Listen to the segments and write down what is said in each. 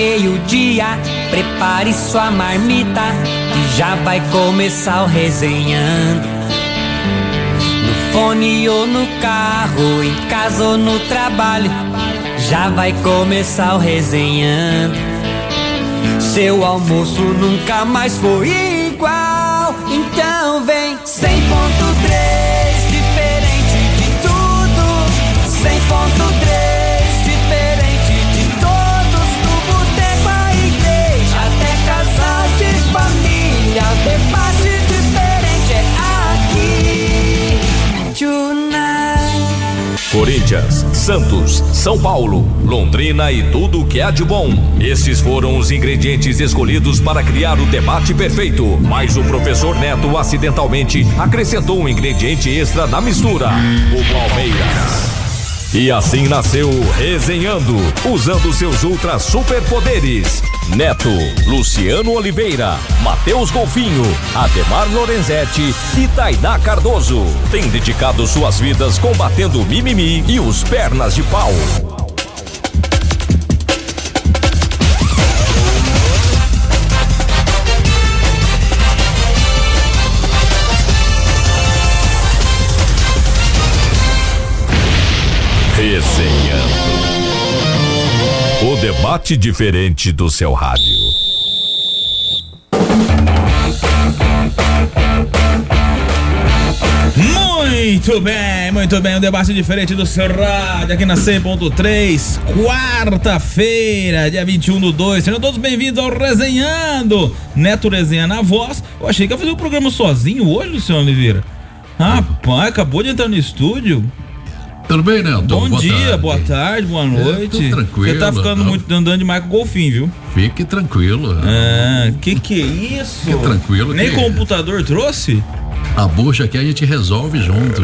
meio-dia, prepare sua marmita, que já vai começar o Resenhando. No fone ou no carro, em casa ou no trabalho, já vai começar o Resenhando. Seu almoço nunca mais foi igual, então vem 100.3, diferente de tudo. 100.3, diferente de todos. No boteco, a igreja, até casal de família, debate diferente é aqui. Tonight. Corinthians, Santos, São Paulo, Londrina e tudo o que há de bom. Esses foram os ingredientes escolhidos para criar o debate perfeito. Mas o professor Neto acidentalmente acrescentou um ingrediente extra na mistura: o Palmeiras. E assim nasceu Resenhando, usando seus ultra superpoderes. Neto, Luciano Oliveira, Matheus Golfinho, Ademar Lorenzetti e Tainá Cardoso têm dedicado suas vidas combatendo o mimimi e os pernas de pau. Resenhando. O debate diferente do seu rádio. Muito bem, o debate diferente do seu rádio aqui na 100.3, quarta-feira, dia 21/2. Sejam todos bem-vindos ao Resenhando. Neto Resenha na voz. Eu achei que ia fazer o programa sozinho hoje, Luciano Oliveira. Rapaz, acabou de entrar no estúdio. Tudo bem, Neto? Bom dia, boa tarde, boa noite. Tudo tranquilo. Você tá ficando muito andando de Michael Golfinho, viu? Fique tranquilo. Que é isso? Fique tranquilo. Nem computador trouxe? A bucha aqui a gente resolve junto.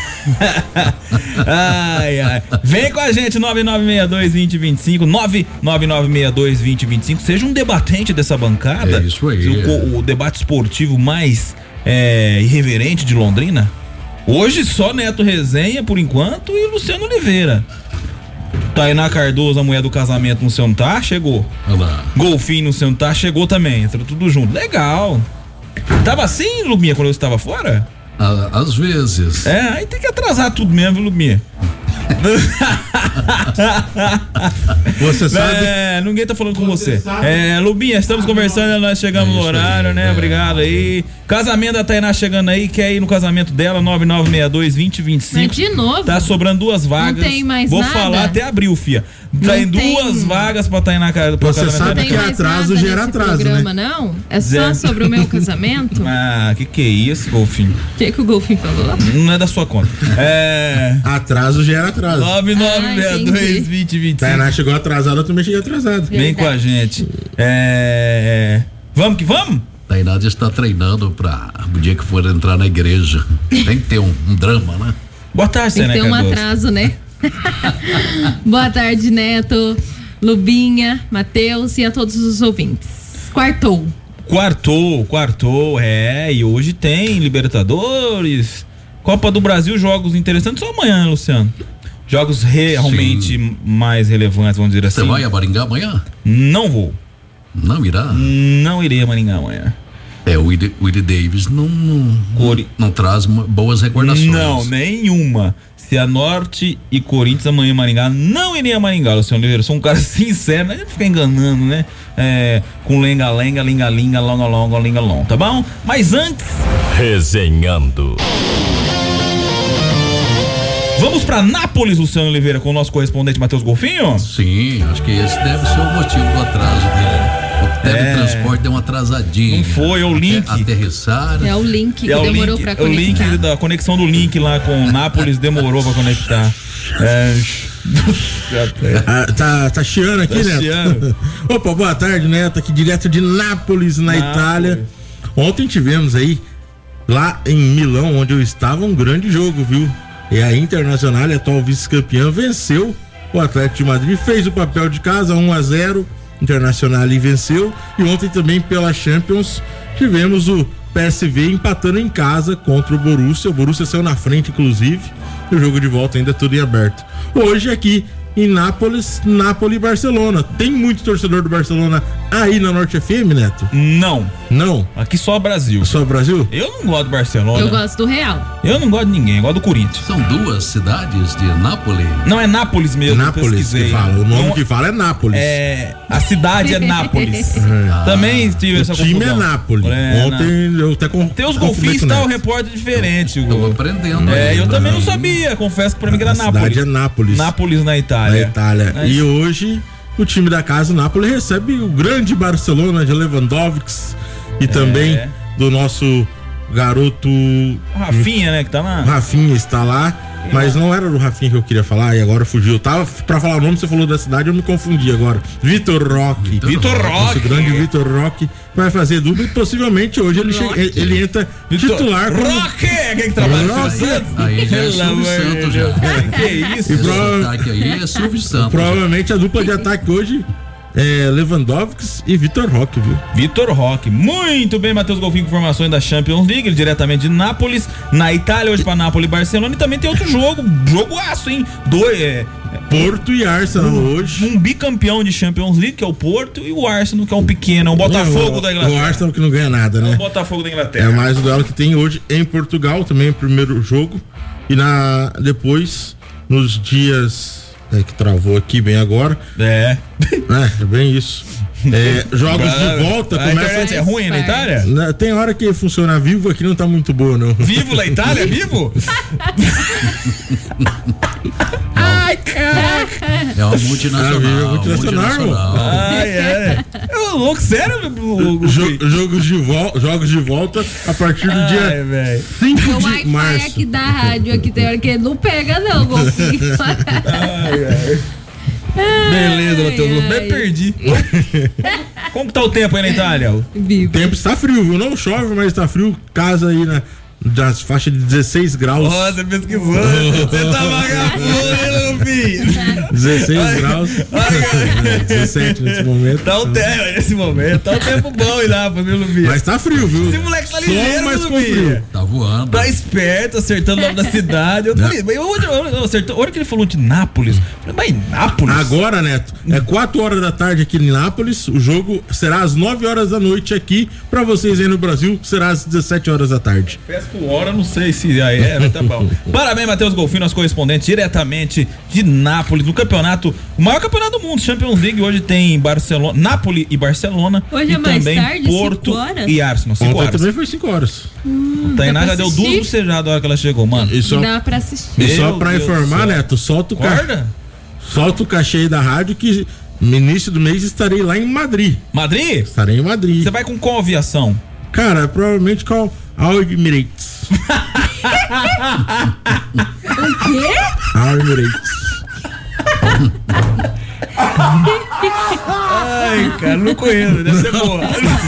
Ai. Vem com a gente, 9962-2025, 99962-2025. Seja um debatente dessa bancada. É isso aí. O debate esportivo mais irreverente de Londrina. Hoje só Neto Resenha, por enquanto, e Luciano Oliveira. Tainá Cardoso, a mulher do casamento, no seu tá, chegou. Olá. Golfinho no seu tá, chegou também. Entrou tudo junto. Legal. Tava assim, Lubinha, quando eu estava fora? Às vezes. Aí tem que atrasar tudo mesmo, viu, Lubinha? Você sabe? Ninguém tá falando com você. Lubinha, estamos conversando, nós chegamos no horário, aí, né? Obrigado aí. Casamento da Tainá chegando aí, quer ir no casamento dela, 9962-2025. Mas de novo? Tá sobrando 2 vagas. Não tem mais Vou nada? falar até abril, fia. Tem 2 vagas pra Tainá Cardoso. Você sabe que atraso gera atraso, programa, né? Não? É só sobre o meu casamento? Que é isso, Golfinho? O que o Golfinho falou? Não é da sua conta. Atraso gera atraso. 9962-2025. Tainá chegou atrasada, eu também cheguei atrasado. Vem com a gente. Vamos que vamos? Tainá está treinando para o dia que for entrar na igreja. Tem que ter um drama, né? Boa tarde, Tem que ter um atraso, né? Boa tarde, Neto, Lubinha, Matheus e a todos os ouvintes. Quartou. E hoje tem Libertadores, Copa do Brasil, jogos interessantes. Só amanhã, Luciano? Jogos realmente mais relevantes, vamos dizer assim. Você vai a Maringá amanhã? Não vou. Não irá? Não irei a Maringá amanhã. O Willie Davis não traz boas recordações. Não, nenhuma. Se a Norte e Corinthians amanhã em Maringá, não irei a Maringá, Luciano Oliveira. Eu sou um cara sincero, não é ficar enganando, né? Com lenga-lenga, linga-linga, longa-longa, linga-long, tá bom? Mas antes... Resenhando. Vamos pra Nápoles, Luciano Oliveira, com o nosso correspondente Matheus Golfinho? Sim, acho que esse deve ser o motivo do atraso dele. O teletransporte deu uma atrasadinha. Não foi, o link. Aterrissar. É o link que demorou pra conectar. O link da conexão do link lá com Nápoles demorou pra conectar. Tá chiando aqui, Neto? Chiando. Opa, boa tarde, Neto, aqui direto de Nápoles, na Itália. Ontem tivemos aí, lá em Milão, onde eu estava, um grande jogo, viu? E a Internacional, atual vice-campeã, venceu o Atlético de Madrid, fez o papel de casa, 1-0, Internacional venceu. E ontem também pela Champions tivemos o PSV empatando em casa contra o Borussia. O Borussia saiu na frente, inclusive. O jogo de volta ainda tudo em aberto. Hoje aqui em Nápoles, Nápoles e Barcelona. Tem muito torcedor do Barcelona aí na Norte FM, Neto? Não. Não? Aqui só Brasil. Só Brasil? Eu não gosto do Barcelona. Eu gosto do Real. Eu não gosto de ninguém, eu gosto do Corinthians. São duas cidades de Nápoles. Não, é Nápoles mesmo. Nápoles que fala. O nome que fala é Nápoles. A cidade é Nápoles. Também tive essa confusão. O time é Nápoles. Ontem eu até tem os golfinhos, tá? O repórter diferente. Tô aprendendo. Eu também não sabia. Confesso que pra mim era Nápoles. A cidade é Nápoles. Nápoles na Itália. Na Itália. Mas... E hoje o time da casa, o Nápoles, recebe o grande Barcelona de Lewandowski e também do nosso garoto Rafinha, né, que tá lá. Rafinha está lá, mas não era do Rafinha que eu queria falar e agora fugiu. Eu tava pra falar o nome, você falou da cidade, eu me confundi agora. Vitor Roque. Nosso grande Vitor Roque vai fazer dupla e possivelmente hoje ele entra titular como... Roque! Quem que trabalha no Santos? Aí já é Silvio Santos já. Que isso? Esse ataque aí é Silvio Santos. Provavelmente a dupla de ataque hoje é Lewandowski e Vitor Roque, viu? Vitor Roque. Muito bem, Matheus Golfinho, com informações da Champions League, diretamente de Nápoles, na Itália, hoje pra Nápoles e Barcelona. E também tem outro jogo-aço, hein? Porto e Arsenal hoje. Um bicampeão de Champions League, que é o Porto, e o Arsenal, que é o pequeno, o Botafogo da Inglaterra. O Arsenal que não ganha nada, né? É o Botafogo da Inglaterra. É mais o duelo que tem hoje em Portugal, também o primeiro jogo. E depois, nos dias... que travou aqui bem agora. É bem isso. Jogos de volta começam. A internet é ruim na Itália? Tem hora que funciona vivo, aqui não tá muito boa, não. Vivo na Itália? Vivo? Ai, caraca! É uma multinacional. É louco, sério? Jogos de volta a partir do dia 5 de março. O Wi-Fi aqui da rádio, aqui tem hora que não pega não, Golfinho. Beleza, Matheus, até perdi. Como que tá o tempo aí na Itália? O tempo está frio, viu? Não chove, mas está frio. Casa aí das faixas de 16 graus. Você pesquisou. Você tá vagabundo, meu filho. 16 graus. 17 nesse momento. Tá o tempo nesse momento. Tá o tempo bom aí lá, meu filho. Mas tá frio, viu? Esse moleque tá ligeiro, mas com frio. Tá voando. Tá esperto, acertando o nome da cidade. Eu acertou. A hora que ele falou de Nápoles, eu falei, mas Nápoles? Agora, Neto, é 4 horas da tarde aqui em Nápoles. O jogo será às 9 horas da noite aqui. Pra vocês aí no Brasil, será às 17 horas da tarde. Por hora, não sei se mas tá bom. Parabéns, Matheus Golfinho, nosso correspondente diretamente de Nápoles, no campeonato, o maior campeonato do mundo, Champions League. Hoje tem Barcelona, Nápoles e Barcelona. Hoje e é mais também tarde, Porto e Arsenal. 5 horas. Também foi 5 horas. A Tainá já deu 2 bocejadas na hora que ela chegou, mano. E dá pra assistir. E só pra informar, Neto, solta o cachê aí da rádio que no início do mês estarei lá em Madrid. Madrid? Estarei em Madrid. Você vai com qual aviação? Cara, provavelmente com Emirates. O quê? Emirates. Ai, cara, não conheço, deve ser boa.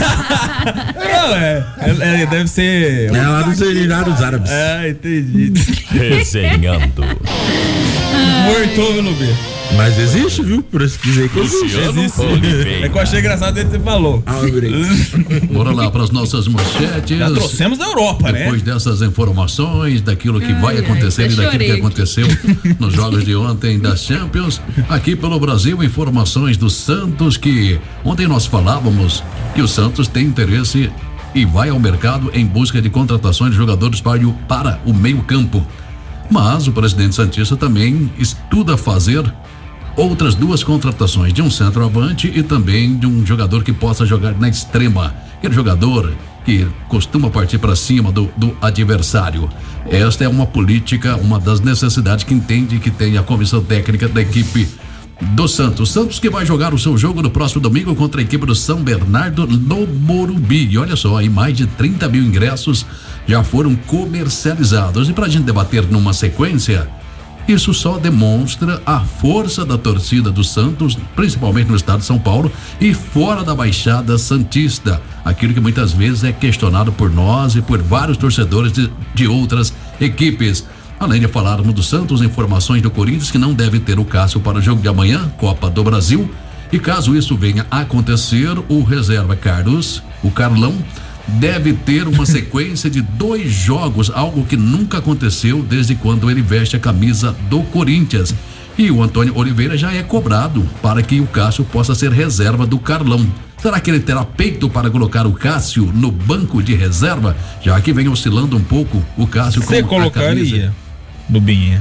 Não, deve ser. É lá dos Emirados Árabes. Entendi. Resenhando. Mortou, meu B. Mas existe, viu? Por isso dizer que existe. É que eu achei engraçado desde que você falou. Bora lá para as nossas manchetes. Já trouxemos da Europa, Depois dessas informações, daquilo que vai acontecer e daquilo que aconteceu nos jogos de ontem da Champions, aqui pelo Brasil, informações do Santos, que ontem nós falávamos que o Santos tem interesse e vai ao mercado em busca de contratações de jogadores para o meio-campo. Mas o presidente santista também estuda fazer outras 2 contratações, de um centroavante e também de um jogador que possa jogar na extrema, aquele jogador que costuma partir para cima do adversário. Esta é uma política, uma das necessidades que entende que tem a comissão técnica da equipe do Santos. Santos que vai jogar o seu jogo no próximo domingo contra a equipe do São Bernardo no Morumbi. E olha só, aí mais de 30 mil ingressos já foram comercializados. E pra gente debater numa sequência, isso só demonstra a força da torcida do Santos, principalmente no estado de São Paulo e fora da Baixada Santista. Aquilo que muitas vezes é questionado por nós e por vários torcedores de outras equipes. Além de falarmos do Santos, informações do Corinthians que não deve ter o Cássio para o jogo de amanhã, Copa do Brasil. E caso isso venha a acontecer, o reserva Carlos, o Carlão, deve ter uma sequência de 2 jogos, algo que nunca aconteceu desde quando ele veste a camisa do Corinthians. E o Antônio Oliveira já é cobrado para que o Cássio possa ser reserva do Carlão. Será que ele terá peito para colocar o Cássio no banco de reserva? Já que vem oscilando um pouco o Cássio com a camisa. Você colocaria no Binha?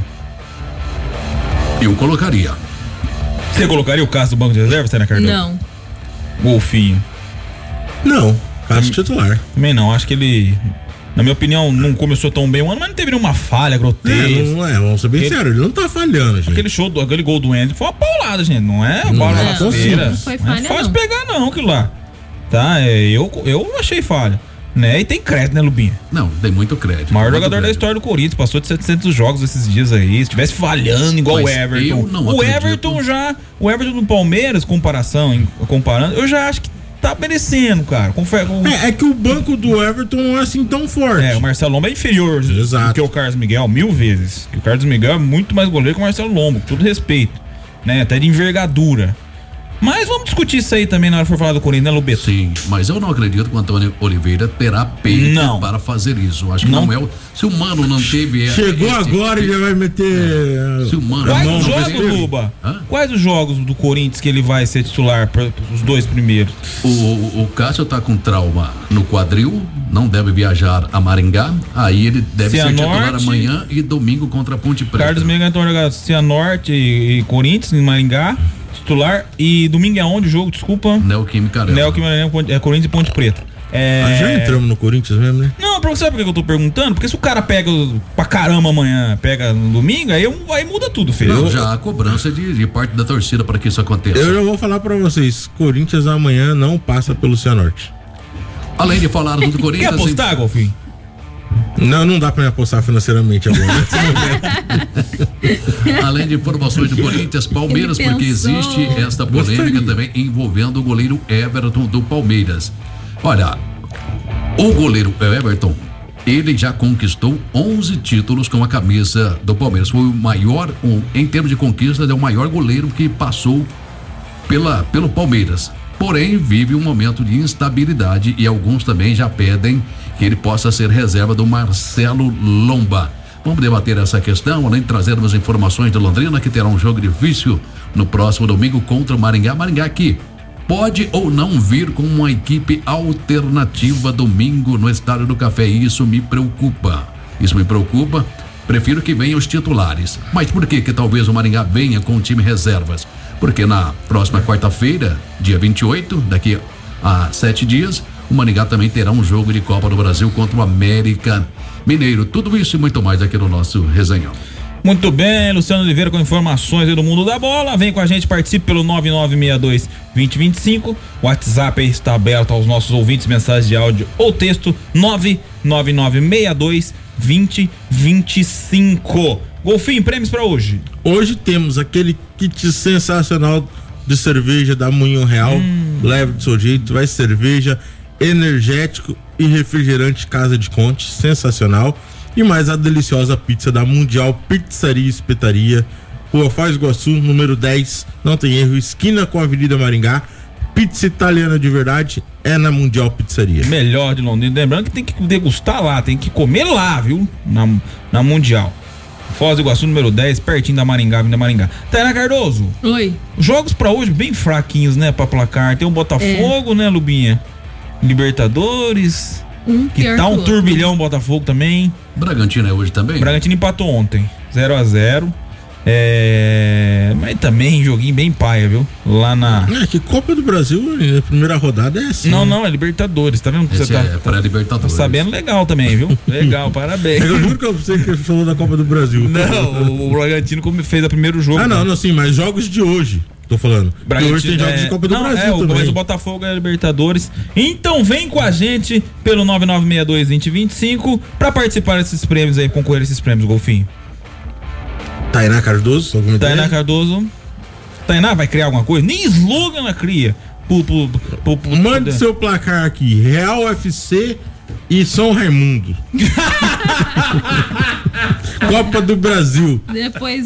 Eu colocaria. Você colocaria o Cássio no banco de reserva, Taina Cardoso? Não. Golfinho? Não, Cássio titular. Também não, acho que ele... Na minha opinião, não começou tão bem o ano, mas não teve nenhuma falha grotesca. Vamos ser bem sérios, ele não tá falhando, gente. Aquele gol do Andy foi uma paulada, gente. Não é bola rasteira. Não foi falha, não é fácil pegar, não, aquilo lá. Tá? Eu achei falha. Né? E tem crédito, né, Lubinha? Não, tem muito crédito. O maior jogador da história do Corinthians, passou de 700 jogos esses dias aí. Se estivesse falhando igual o Everton. O Everton do Palmeiras, comparando, eu já acho que tá merecendo, cara. É que o banco do Everton não é assim tão forte. O Marcelo Lomba é inferior do que o Carlos Miguel, 1000 vezes. O Carlos Miguel é muito mais goleiro que o Marcelo Lomba, com todo respeito. Né? Até de envergadura. Mas vamos discutir isso aí também na hora que for falar do Corinthians, né, Lubeto? Sim, mas eu não acredito que o Antônio Oliveira terá peito para fazer isso. Acho que não é. Se o Mano não teve. Chegou agora e já vai meter. Se o Mano Quais os jogos, Luba? Quais os jogos do Corinthians que ele vai ser titular para os dois primeiros? O Cássio tá com trauma no quadril, não deve viajar a Maringá. Aí ele deve ser titular amanhã e domingo contra a Ponte Preta. Carlos Miguel então jogar Cianorte e Corinthians em Maringá. Titular. E domingo é onde o jogo? Desculpa. Neoquímica Arena. Corinthians e Ponte Preta. Já entramos no Corinthians mesmo, né? Não, sabe por que eu tô perguntando? Porque se o cara pega pra caramba amanhã, pega no domingo, aí muda tudo, filho. Não, já há cobrança de parte da torcida para que isso aconteça. Eu já vou falar pra vocês, Corinthians amanhã não passa pelo Cianorte. Além de falar do Corinthians... Quer apostar, Golfinho? Não dá pra me apostar financeiramente agora. Além de informações do Corinthians, Palmeiras, porque existe esta polêmica também envolvendo o goleiro Everton do Palmeiras. Olha, o goleiro Everton, ele já conquistou 11 títulos com a camisa do Palmeiras. Foi o maior, em termos de conquistas, é o maior goleiro que passou pelo Palmeiras. Porém, vive um momento de instabilidade e alguns também já pedem que ele possa ser reserva do Marcelo Lomba. Vamos debater essa questão, além de trazermos informações de Londrina, que terá um jogo difícil no próximo domingo contra o Maringá. Maringá que pode ou não vir com uma equipe alternativa domingo no Estádio do Café. Isso me preocupa. Prefiro que venham os titulares. Mas por que talvez o Maringá venha com o time reservas? Porque na próxima quarta-feira, dia 28, daqui a 7 dias, o Maringá também terá um jogo de Copa do Brasil contra o América Mineiro. Tudo isso e muito mais aqui no nosso Resenhão. Muito bem, Luciano Oliveira com informações aí do mundo da bola. Vem com a gente, participe pelo 9962-2025. O WhatsApp aí está aberto aos nossos ouvintes, mensagens de áudio ou texto, 99962-2025. Golfinho, prêmios pra hoje. Hoje temos aquele kit sensacional de cerveja da Moinho Real. Leve do seu jeito, vai cerveja, energético e refrigerante Casa de Conte, sensacional. E mais a deliciosa pizza da Mundial Pizzaria e Espetaria, Rua Foz do Iguaçu, número 10, não tem erro, esquina com a Avenida Maringá. Pizza italiana de verdade é na Mundial Pizzaria. Melhor de Londrina, lembrando que tem que degustar lá, tem que comer lá, viu? Na Mundial. Foz do Iguaçu, número 10, pertinho da Maringá, Avenida Maringá. Taina Cardoso. Oi. Jogos pra hoje bem fraquinhos, né, pra placar. Tem o Botafogo, né, Lubinha? Libertadores. Que tá um turbilhão Botafogo também. Bragantino é hoje também? Bragantino empatou ontem, 0-0. Mas também joguinho bem paia, viu? Lá na. Que Copa do Brasil, a primeira rodada é assim. Não, é Libertadores, tá vendo? Você tá Libertadores. Tá sabendo legal também, viu? Legal, parabéns. Eu juro que você que falou da Copa do Brasil. Não, o Bragantino fez o primeiro jogo. Não, sim, mas jogos de hoje. Tô falando. Bragantino, hoje tem jogos de Copa do Brasil também. Mas o Botafogo é Libertadores. Então vem com a gente pelo 9962-2025 pra participar desses prêmios aí, concorrer a esses prêmios, Golfinho. Tainá Cardoso? Tainá Cardoso. Tainá vai criar alguma coisa? Nem slogan ela cria. Mande seu placar aqui: Real FC e São Raimundo. Copa do Brasil. Depois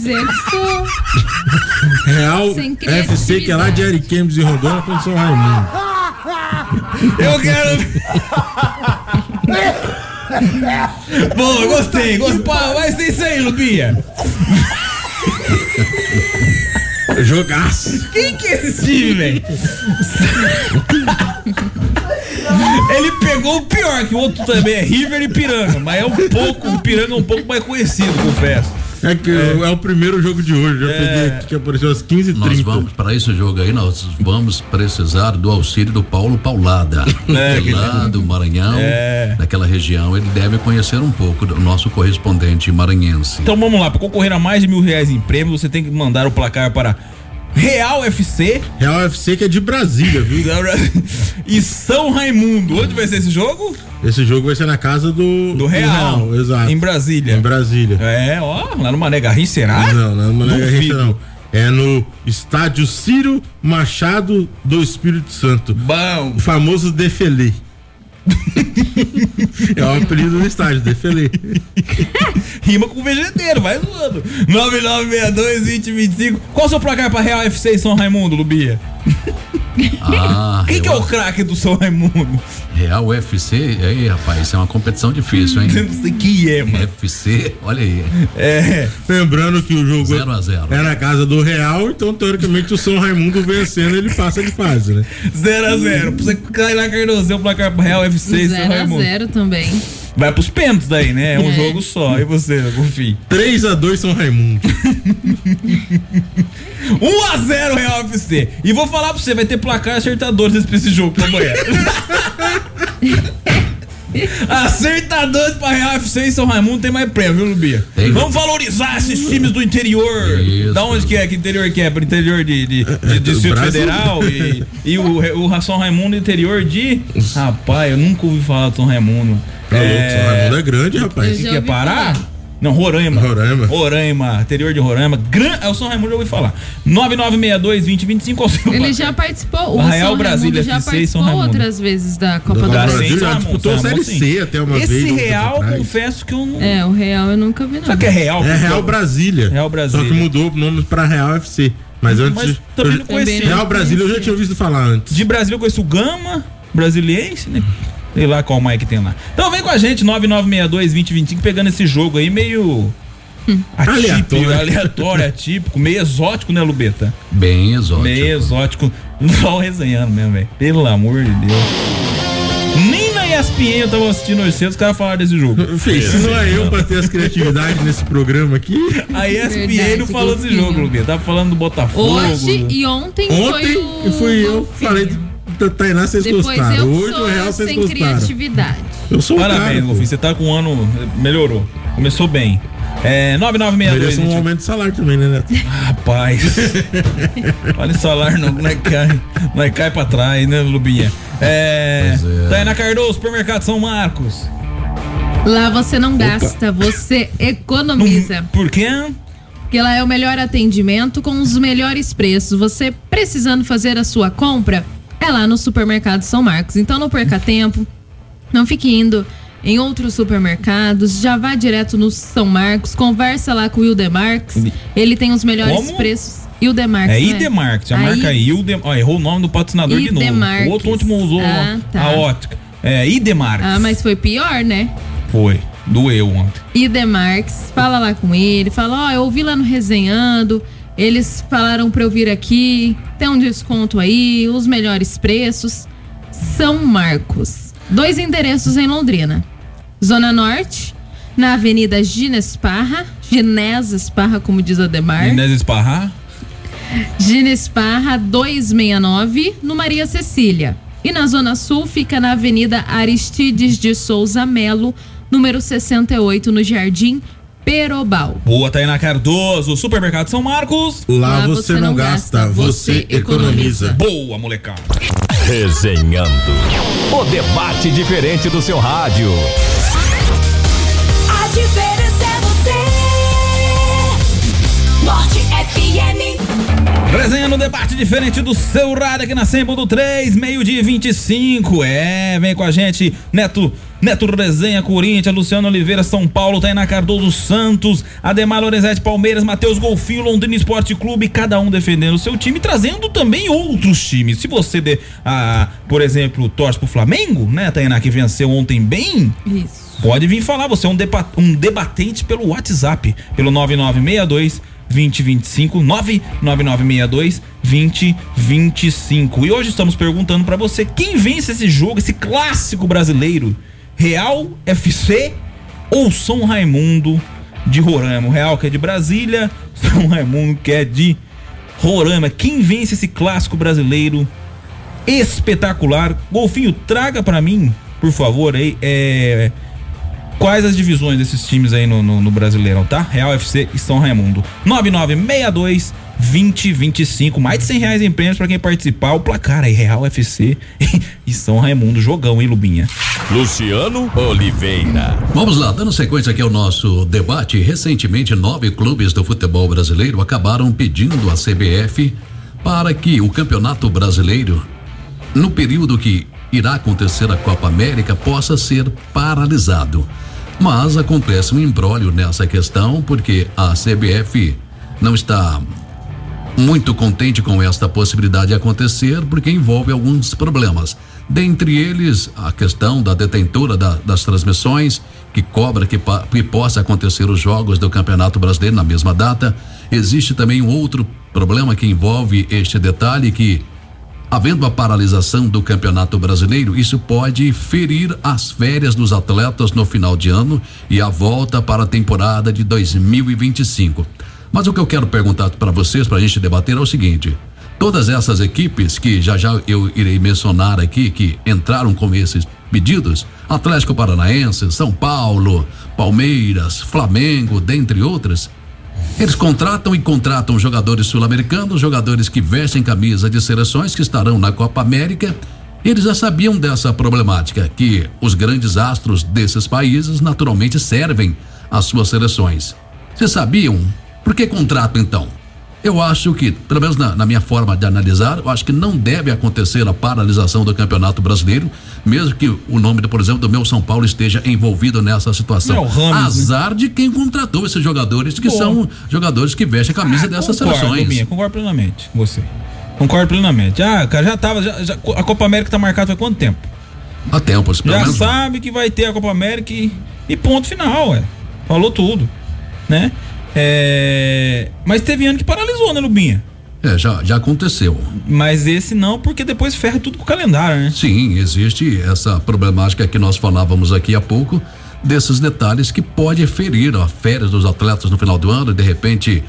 Real FC, que é lá de Ariquemes e Rondônia, com São Raimundo. Eu quero. Bom, gostei. Vai ser isso aí, Lubinha. Jogaço. Quem que é esse time, velho? Ele pegou o pior, que o outro também é River e Piranga, mas o Piranga é um pouco mais conhecido, confesso. É que é o primeiro jogo de hoje, eu peguei aqui que apareceu às 15h30. Nós vamos, para esse jogo aí, nós vamos precisar do auxílio do Paulo Paulada, lá do Maranhão, daquela região. Ele deve conhecer um pouco do nosso correspondente maranhense. Então vamos lá, para concorrer a mais de R$1.000 em prêmio, você tem que mandar o placar para Real FC. Real FC que é de Brasília, viu? E São Raimundo. Onde vai ser esse jogo? Esse jogo vai ser na casa do Real, exato. Em Brasília. Em Brasília. Lá no Mané Garrincha, será? Não no Mané Garrincha não. É no estádio Ciro Machado do Espírito Santo. Bom. O famoso Defelê. É o apelido do estádio, Defelê. Rima com vegeteiro, vai zoando. 9962-2025. Qual o seu placar pra Real FC e São Raimundo, Lubia? Quem que é o craque do São Raimundo? Real UFC, aí rapaz, isso é uma competição difícil, hein? Não sei quem é, mano. UFC, olha aí. Lembrando que o jogo 0-0. é na casa do Real, então teoricamente o São Raimundo vencendo, ele passa de fase, né? 0-0. Pra você cair lá, Cardoso, o placar pro Real FC e São Raimundo. 0-0 também. Vai pros pênaltis daí, né? É um jogo só. E você, Golfinho? 3-2 São Raimundo. 1-0 Real FC. E vou falar pra você, vai ter placar acertadores pra esse jogo pra amanhã. Acertadores pra Real FC e São Raimundo tem mais prêmio, viu, Lubia? Vamos valorizar esses times do interior. Isso. Da onde que é? Que interior que é? Pro interior de Distrito Federal e o São Raimundo interior de... Rapaz, eu nunca ouvi falar do São Raimundo. São Raimundo é grande, rapaz. O que é Pará? Não, Roraima, interior de Roraima. O São Raimundo eu ouvi falar. 9962-2025. Ele já participou. O Real São Brasília já FC e São Raimundo. outras vezes da Copa do Brasil. Já disputou a Série C até uma vez. Esse Real, confesso que eu não... o Real eu nunca vi, não. Só que é Real. É Real Brasília. Real Brasília. Só que mudou o nome pra Real FC. Mas antes... também não conhecia. Real Brasília eu já tinha ouvido falar antes. De Brasília eu conheço o Gama, brasiliense, né? Sei lá qual mais que tem lá. Então vem com a gente, 9962-2025, pegando esse jogo aí meio... aleatório, atípico, meio exótico, né, Lubeta? Bem exótico. Meio exótico. Só resenhando mesmo, velho. Pelo amor de Deus. Nem na ESPN eu tava assistindo hoje cedo, os caras falaram desse jogo. Se não é eu pra ter as criatividades nesse programa aqui. A ESPN não falou desse jogo, Lubeta. Tava falando do Botafogo. Hoje e ontem fui eu falei da Tainá, vocês gostaram. Hoje o Real vocês sem gostaram. Criatividade. Eu sou Parabéns, Golfinho. Você tá com um ano. Melhorou. Começou bem. 9962. Merece um aumento de salário também, né, Neto? Rapaz. Olha o salário, não cai pra trás, né, Lubinha? Tainá Cardoso, Supermercado São Marcos. Lá você não gasta, você economiza. Por quê? Porque lá é o melhor atendimento com os melhores preços. Você precisando fazer a sua compra, é lá no Supermercado São Marcos. Então não perca tempo, não fique indo em outros supermercados, já vá direto no São Marcos, conversa lá com o Hildemarques, ele tem os melhores preços. Hildemarques, é Hildemarques, a marca Hildemarques. Errou o nome do patrocinador de novo. O outro último usou a ótica. Hildemarques. Mas foi pior, né? Foi, doeu ontem. Hildemarques, fala lá com ele, fala, eu ouvi lá no Resenhando, eles falaram pra eu vir aqui, tem um desconto aí, os melhores preços. São Marcos. 2 endereços em Londrina. Zona Norte, na Avenida Ginésparra, como diz a Demar. Ginésparra 269, no Maria Cecília. E na Zona Sul fica na Avenida Aristides de Souza Melo, número 68, no Jardim Perobal. Boa, Tainá Cardoso, Supermercado São Marcos. Lá você não gasta, você economiza. Boa, molecada. Resenhando. O debate diferente do seu rádio. A diferença é você. Norte FM. Resenhando o debate diferente do seu rádio aqui na 100.3, 12:25. Vem com a gente, Neto Resenha, Corinthians, Luciano Oliveira, São Paulo, Tainá Cardoso, Santos, Ademar Lorenzetti, Palmeiras, Matheus Golfinho, Londrina Esporte Clube, cada um defendendo o seu time, trazendo também outros times. Se você, por exemplo, torce pro Flamengo, né, Tainá, que venceu ontem bem, isso, pode vir falar, você é um debatente pelo WhatsApp, pelo 2025, 99962-2025. E hoje estamos perguntando pra você quem vence esse jogo, esse clássico brasileiro: Real FC ou São Raimundo de Roraima? O Real que é de Brasília, São Raimundo que é de Roraima. Quem vence esse clássico brasileiro espetacular? Golfinho, traga pra mim, por favor, aí, quais as divisões desses times aí no Brasileirão, tá? Real FC e São Raimundo. 9962-2025. Mais de R$100 em prêmios pra quem participar. O placar aí, Real FC e São Raimundo. Jogão, hein, Lubinha? Luciano Oliveira. Vamos lá, dando sequência aqui ao nosso debate. Recentemente, 9 clubes do futebol brasileiro acabaram pedindo à CBF para que o Campeonato Brasileiro, no período que irá acontecer a Copa América, possa ser paralisado. Mas acontece um imbróglio nessa questão, porque a CBF não está muito contente com esta possibilidade de acontecer, porque envolve alguns problemas. Dentre eles, a questão da detentora das transmissões, que cobra que possa acontecer os jogos do Campeonato Brasileiro na mesma data. Existe também um outro problema que envolve este detalhe, que havendo a paralisação do Campeonato Brasileiro, isso pode ferir as férias dos atletas no final de ano e a volta para a temporada de 2025. Mas o que eu quero perguntar para vocês, para a gente debater, é o seguinte: todas essas equipes que já eu irei mencionar aqui, que entraram com esses pedidos, Atlético Paranaense, São Paulo, Palmeiras, Flamengo, dentre outras, eles contratam jogadores sul-americanos, jogadores que vestem camisa de seleções que estarão na Copa América. Eles já sabiam dessa problemática, que os grandes astros desses países naturalmente servem às suas seleções. Vocês sabiam? Por que contrato então? Eu acho que, pelo menos na minha forma de analisar, eu acho que não deve acontecer a paralisação do Campeonato Brasileiro, mesmo que o nome, por exemplo, do meu São Paulo esteja envolvido nessa situação. Azar de quem contratou esses jogadores, que são jogadores que vestem a camisa dessas seleções. Concordo plenamente com você. Concordo plenamente. Cara, já a Copa América tá marcada há quanto tempo? Há tempos, pelo menos. Já sabe que vai ter a Copa América e ponto final, Falou tudo, né? Mas teve ano que paralisou, né, Lubinha? Já aconteceu. Mas esse não, porque depois ferra tudo com o calendário, né? Sim, existe essa problemática que nós falávamos aqui há pouco, desses detalhes que pode ferir a férias dos atletas no final do ano, e de repente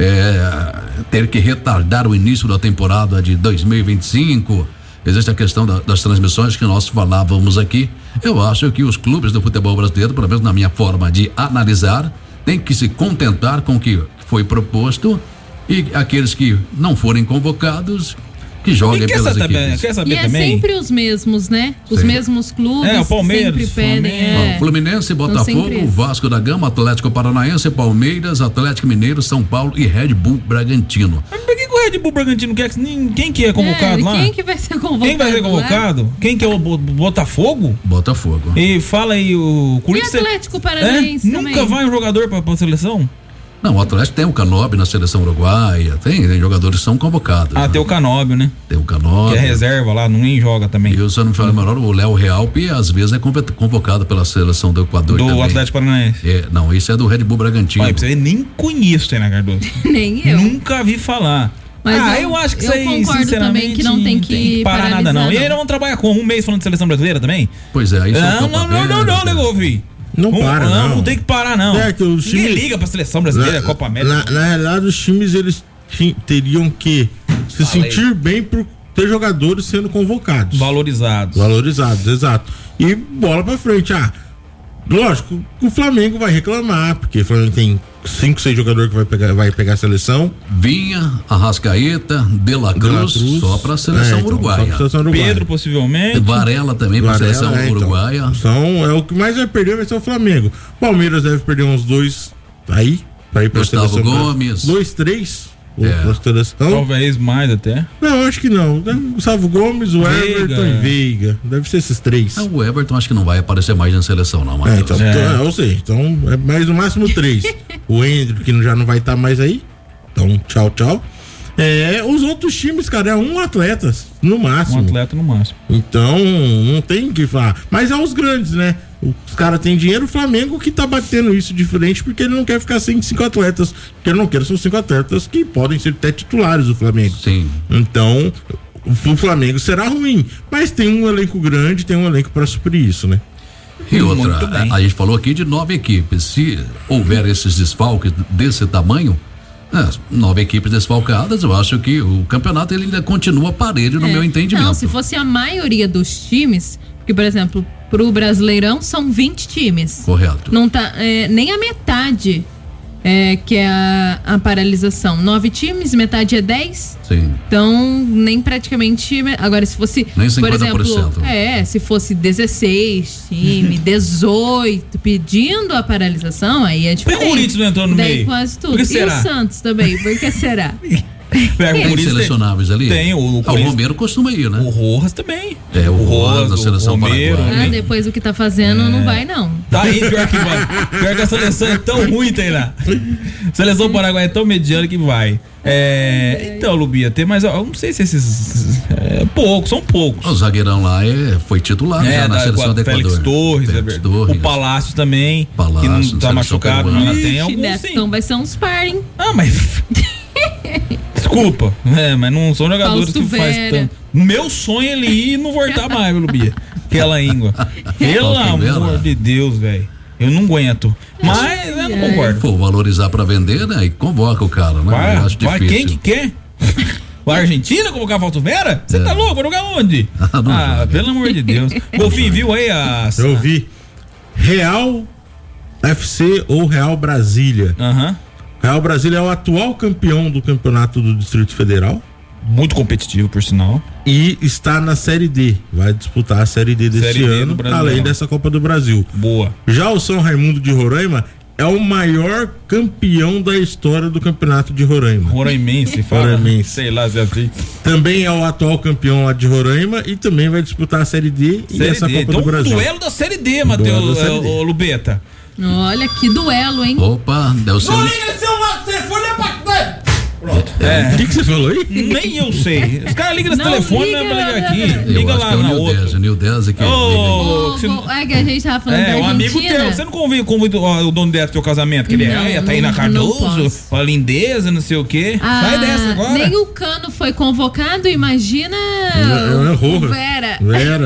ter que retardar o início da temporada de 2025. Existe a questão das transmissões que nós falávamos aqui. Eu acho que os clubes do futebol brasileiro, pelo menos na minha forma de analisar, tem que se contentar com o que foi proposto, e aqueles que não forem convocados, que joguem pelas equipes. Quer saber também? Sempre os mesmos, né? Os mesmos clubes. O Palmeiras, sempre pedem. Fluminense, Botafogo, Vasco da Gama, Atlético Paranaense, Palmeiras, Atlético Mineiro, São Paulo e Red Bull Bragantino. Mas por que o Red Bull Bragantino quer? Quem que é convocado lá? Quem que vai ser convocado? Quem vai ser convocado? Quem que é o Botafogo? Botafogo. E fala aí, o Corinthians. E Atlético Paranaense também. Nunca vai um jogador pra seleção? Não, o Atlético tem o Canóbio na seleção uruguaia, tem jogadores que são convocados. Tem o Canóbio, né? Tem o Canóbio. Que é reserva lá, nem joga também. E se eu não me falo melhor, o Léo Realpe às vezes é convocado pela seleção do Equador do também. Atlético Paranaense. Não, esse é do Red Bull Bragantino. Olha, você nem conheço, Tainá Cardoso. Nem eu. Nunca vi falar. Mas eu acho que isso aí, concordo também que não tem que parar nada, não. E aí não vamos trabalhar com um mês falando de seleção brasileira também? Pois é, isso não, Legovri. Não tem que parar, não. Ninguém liga pra seleção brasileira, Copa América. Na realidade, os times, eles teriam que se sentir bem por ter jogadores sendo convocados. Valorizados, exato. E bola pra frente. Lógico, o Flamengo vai reclamar, porque o Flamengo tem 5, 6 jogadores que vai pegar a seleção. Vinha, Arrascaeta, De La Cruz, só pra seleção uruguaia. Pedro, possivelmente. Varela também pra seleção uruguaia. Então, o que mais vai perder vai ser o Flamengo. Palmeiras deve perder uns 2 aí, pra ir pra Gustavo seleção. Gomes. 2, 3. Talvez mais até. Não, acho que não. Gustavo Gomes, o Everton e Veiga. Deve ser esses 3. O Everton acho que não vai aparecer mais na seleção, não, Matheus. Eu sei. Então é mais no máximo 3. O Hendrick, que já não vai estar mais aí. Então, tchau. Os outros times, cara, é um atleta no máximo. Um atleta no máximo. Então, não tem o que falar. Mas é os grandes, né? Os caras têm dinheiro, o Flamengo que tá batendo isso de frente porque ele não quer ficar sem 5 atletas. Porque ele não quer, são 5 atletas que podem ser até titulares do Flamengo. Sim. Então, o Flamengo será ruim. Mas tem um elenco grande, tem um elenco pra suprir isso, né? E outra, a gente falou aqui de 9 equipes. Se houver esses desfalques desse tamanho, 9 equipes desfalcadas, eu acho que o campeonato ele ainda continua parelho no meu entendimento. Não, se fosse a maioria dos times, porque, por exemplo, pro Brasileirão são 20 times. Correto. Não tá nem a metade que é a paralisação. 9 times, metade é 10. Sim. Então, nem praticamente. Agora, se fosse, nem 50%. Por exemplo, se fosse 16 time, 18 pedindo a paralisação, aí é diferente. Por que o Corinthians não entrou no meio? Quase tudo. Por que será? E o Santos também, por que será? Tem selecionáveis ali? Tem, o Romero costuma ir, né? O Rojas também. O Rojas da seleção paraguaia. Depois do que tá fazendo, não vai não. Tá aí, pior que vai. Pior que a seleção é tão ruim, tem lá. Seleção paraguaia é tão mediana que vai. Então, Lubia, tem mais. Eu não sei se esses. São poucos. O zagueirão lá foi titular já na seleção do Equador. Félix Torres, o Palácio também. Que não tá machucado, mas tem alguns sim. Então vai ser um sparring. Mas. Desculpa, mas não são jogadores que fazem tanto. Meu sonho é ele ir e não voltar mais, Lubia. Aquela íngua. Pelo amor de Deus, velho. Eu não aguento. Mas eu não concordo. Pô, valorizar pra vender, né? E convoca o cara, né? Acho difícil. Quem que quer? A Argentina convocar a Valto Vera? Você tá louco? Vai jogar onde? Pelo amor de Deus. Golfinho, viu aí Eu vi. Real FC ou Real Brasília. Real Brasília é o atual campeão do campeonato do Distrito Federal. Muito competitivo, por sinal. E está na Série D. Vai disputar a Série D deste ano, além dessa Copa do Brasil. Boa. Já o São Raimundo de Roraima é o maior campeão da história do campeonato de Roraima. Roraimense, fala. Roraimense. Sei lá se é assim. Também é o atual campeão lá de Roraima e também vai disputar a Série D e essa Copa do Brasil. Duelo da Série D, Matheus Lubeta. Olha que duelo, hein? Opa, deu certo. Não liga seu telefone, é pra... O que você falou aí? Nem eu sei. Os caras ligam nesse telefone, não é pra ligar aqui. Liga lá na outra. New 10 aqui. É que a gente tava falando da Argentina. Um amigo teu. Você não convida o dono do teu casamento? Que ele tá aí na Cardoso, a lindeza, não sei o quê. Sai dessa agora. Nem o Cano foi convocado, imagina o Vera.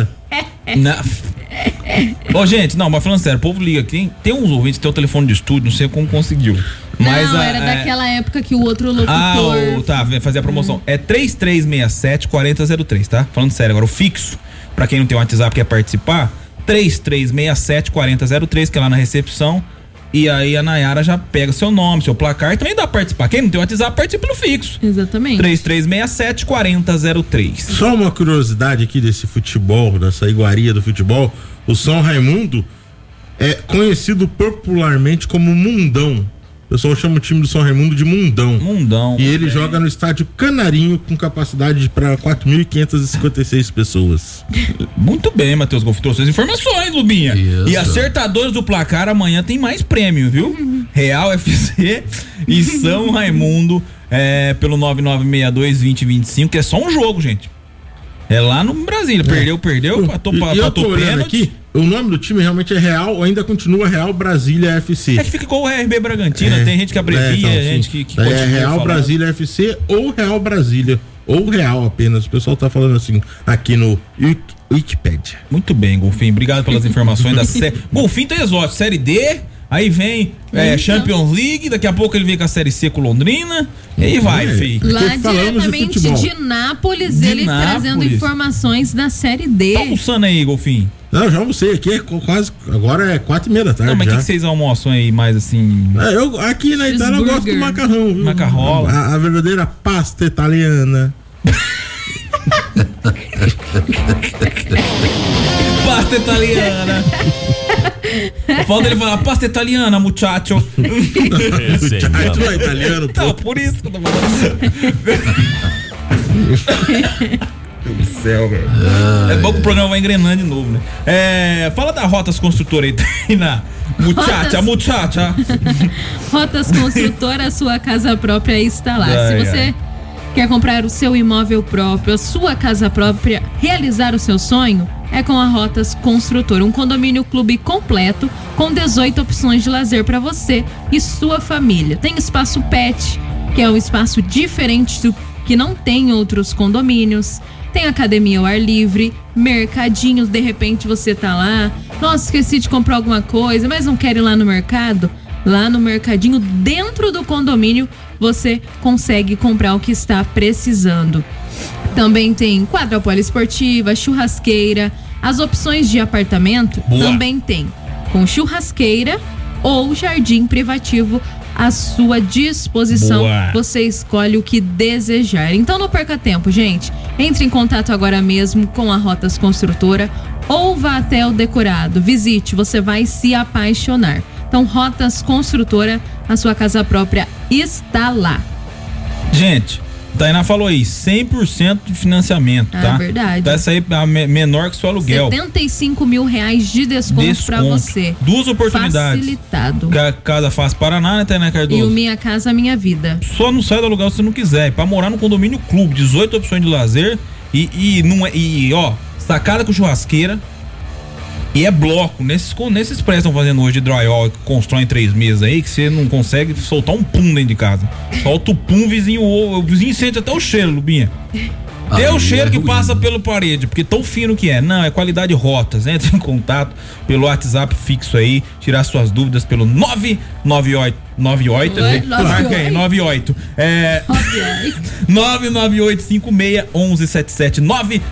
Gente, mas falando sério, o povo liga aqui. Tem uns ouvintes que tem o telefone de estúdio, não sei como conseguiu. Mas era daquela época que o outro locutor... fazia a promoção. É 3367-4003, tá? Falando sério, agora o fixo, pra quem não tem um WhatsApp e quer participar, 3367-4003, que é lá na recepção. E aí a Nayara já pega seu nome, seu placar, e também dá pra participar. Quem não tem WhatsApp, participa no fixo. Exatamente. 3367-4003. Só uma curiosidade aqui desse futebol, dessa iguaria do futebol. O São Raimundo é conhecido popularmente como Mundão. O pessoal chama o time do São Raimundo de Mundão. Mundão. E ele joga no estádio Canarinho com capacidade para 4.556 pessoas. Muito bem, Matheus Golf. Trouxe as informações, Lubinha. Isso. E acertadores do placar amanhã tem mais prêmio, viu? Real FC e São Raimundo pelo 9962-2025, que é só um jogo, gente. É lá no Brasília. Perdeu. Patou pênalti. Aqui, o nome do time realmente é Real, ainda continua Real Brasília FC. É que fica igual o RB Bragantino, tem gente que abrevia, gente que continua Real falando. Brasília FC ou Real Brasília, ou Real apenas. O pessoal tá falando assim aqui no Wikipedia. Muito bem, Golfinho. Obrigado pelas informações da série. Golfinho tá exótico, Série D. Aí vem Champions League, daqui a pouco ele vem com a Série C com Londrina, e aí vai, filho. Lá diretamente de Nápoles, ele trazendo informações da Série D. Tá almoçando aí, Golfinho? Não, já almocei aqui, quase, agora é 4:30 da tarde. Não, mas o que vocês almoçam aí mais assim? Eu aqui na Itália eu gosto do macarrão, viu? Macarrola. A verdadeira pasta italiana. Pasta italiana. Falta ele falar pasta italiana, muchacho. Muchacho não é italiano, pô. Não, por isso que eu tô falando. Meu Deus do céu, velho. É bom que o programa vai engrenando de novo, né? Fala da Rotas Construtora aí, Tainá. Muchacha. Rotas Construtora, a sua casa própria está lá. Se você Quer comprar o seu imóvel próprio, a sua casa própria, realizar o seu sonho? É com a Rotas Construtora, um condomínio clube completo com 18 opções de lazer para você e sua família. Tem espaço pet, que é um espaço diferente do que não tem outros condomínios. Tem academia ao ar livre, mercadinhos, de repente você tá lá, nossa, esqueci de comprar alguma coisa, mas não quer ir lá no mercado? Lá no mercadinho, dentro do condomínio, você consegue comprar o que está precisando. Também tem quadra poliesportiva, churrasqueira, as opções de apartamento também tem, com churrasqueira ou jardim privativo à sua disposição. Você escolhe o que desejar. Então não perca tempo, gente. Entre em contato agora mesmo com a Rotas Construtora ou vá até o decorado. Visite, você vai se apaixonar. Então, Rotas Construtora, a sua casa própria está lá. Gente, Tainá falou aí, 100% de financiamento, tá? É verdade. Tá essa aí menor que seu aluguel. R$75 mil de desconto pra você. 2 oportunidades. Facilitado. Casa Fácil Paraná, né, Tainá Cardoso? E o Minha Casa Minha Vida. Só não sai do aluguel se você não quiser. Pra morar no condomínio clube, 18 opções de lazer ó, sacada com churrasqueira. E é bloco, nesses prédios que estão fazendo hoje de drywall, que constroem 3 meses aí, que você não consegue soltar um pum dentro de casa. Solta o pum, o vizinho sente até o cheiro, Lubinha. Até o cheiro que passa pela parede, porque tão fino que é. Não, é qualidade Rotas. Entre em contato pelo WhatsApp fixo aí, tirar suas dúvidas pelo 998 998561177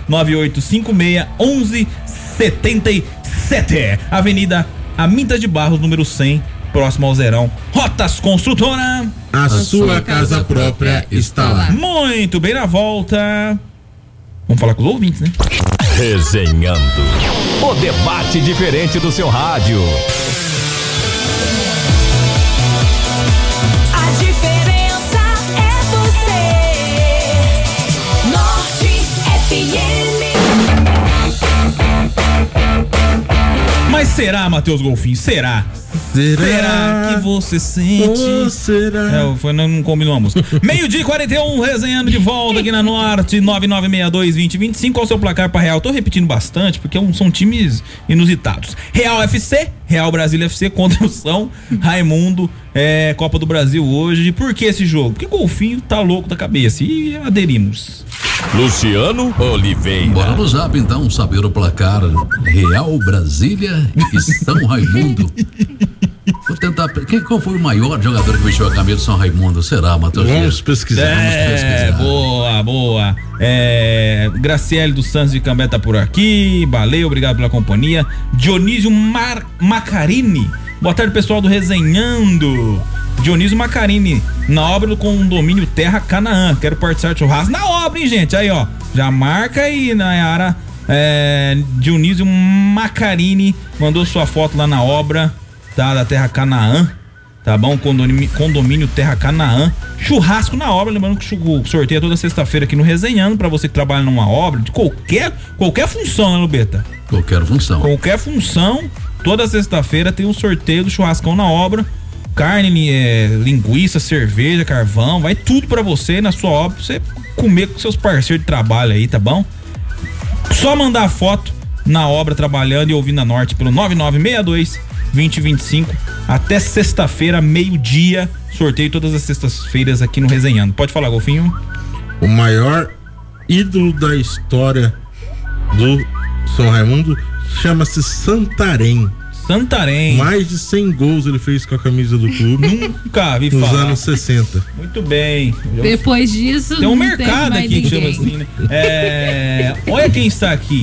998561177, Avenida Amintas de Barros, número 100, próximo ao Zerão. Rotas Construtora, a sua casa própria está lá. Muito bem, na volta vamos falar com os ouvintes, né? Resenhando, o debate diferente do seu rádio. A diferença é você. Norte FM. Mas será, Matheus Golfinho? Será que você sente? Será? Não combinou a música. 12:41, resenhando de volta aqui na Norte, 9962-2025. Qual o seu placar para Real? Tô repetindo bastante porque são times inusitados. Real FC, Real Brasília FC contra o São Raimundo, Copa do Brasil hoje. Por que esse jogo? Porque o Golfinho tá louco da cabeça e aderimos. Luciano Oliveira. Bora no Zap então saber o placar. Real Brasília e São Raimundo. Vou tentar. Qual foi o maior jogador que vestiu a camisa de São Raimundo? Será, Matheus? Vamos pesquisar. Boa. Graciele dos Santos de Cambé tá por aqui. Valeu, obrigado pela companhia. Dionísio Macarini. Boa tarde, pessoal do Resenhando. Dionísio Macarini, na obra do condomínio Terra Canaã. Quero participar de churrasco na obra, hein, gente? Aí, ó, já marca aí, Nayara. Dionísio Macarini mandou sua foto lá na obra, tá? Da Terra Canaã, tá bom? Condomínio Terra Canaã. Churrasco na obra, lembrando que o sorteio é toda sexta-feira aqui no Resenhando, pra você que trabalha numa obra, de qualquer função, né, Lubeta? Qualquer função, toda sexta-feira tem um sorteio do churrascão na obra. Carne, linguiça, cerveja, carvão, vai tudo pra você na sua obra, pra você comer com seus parceiros de trabalho aí, tá bom? Só mandar a foto na obra trabalhando e ouvindo a Norte pelo 9962-2025 até sexta-feira, meio-dia. Sorteio todas as sextas-feiras aqui no Resenhando. Pode falar, Golfinho? O maior ídolo da história do São Raimundo chama-se Santarém. Mais de 100 gols ele fez com a camisa do clube. Nunca vi nos falar. anos 60. Muito bem. Depois disso, tem um mercado aqui que chama assim, né? Olha quem está aqui.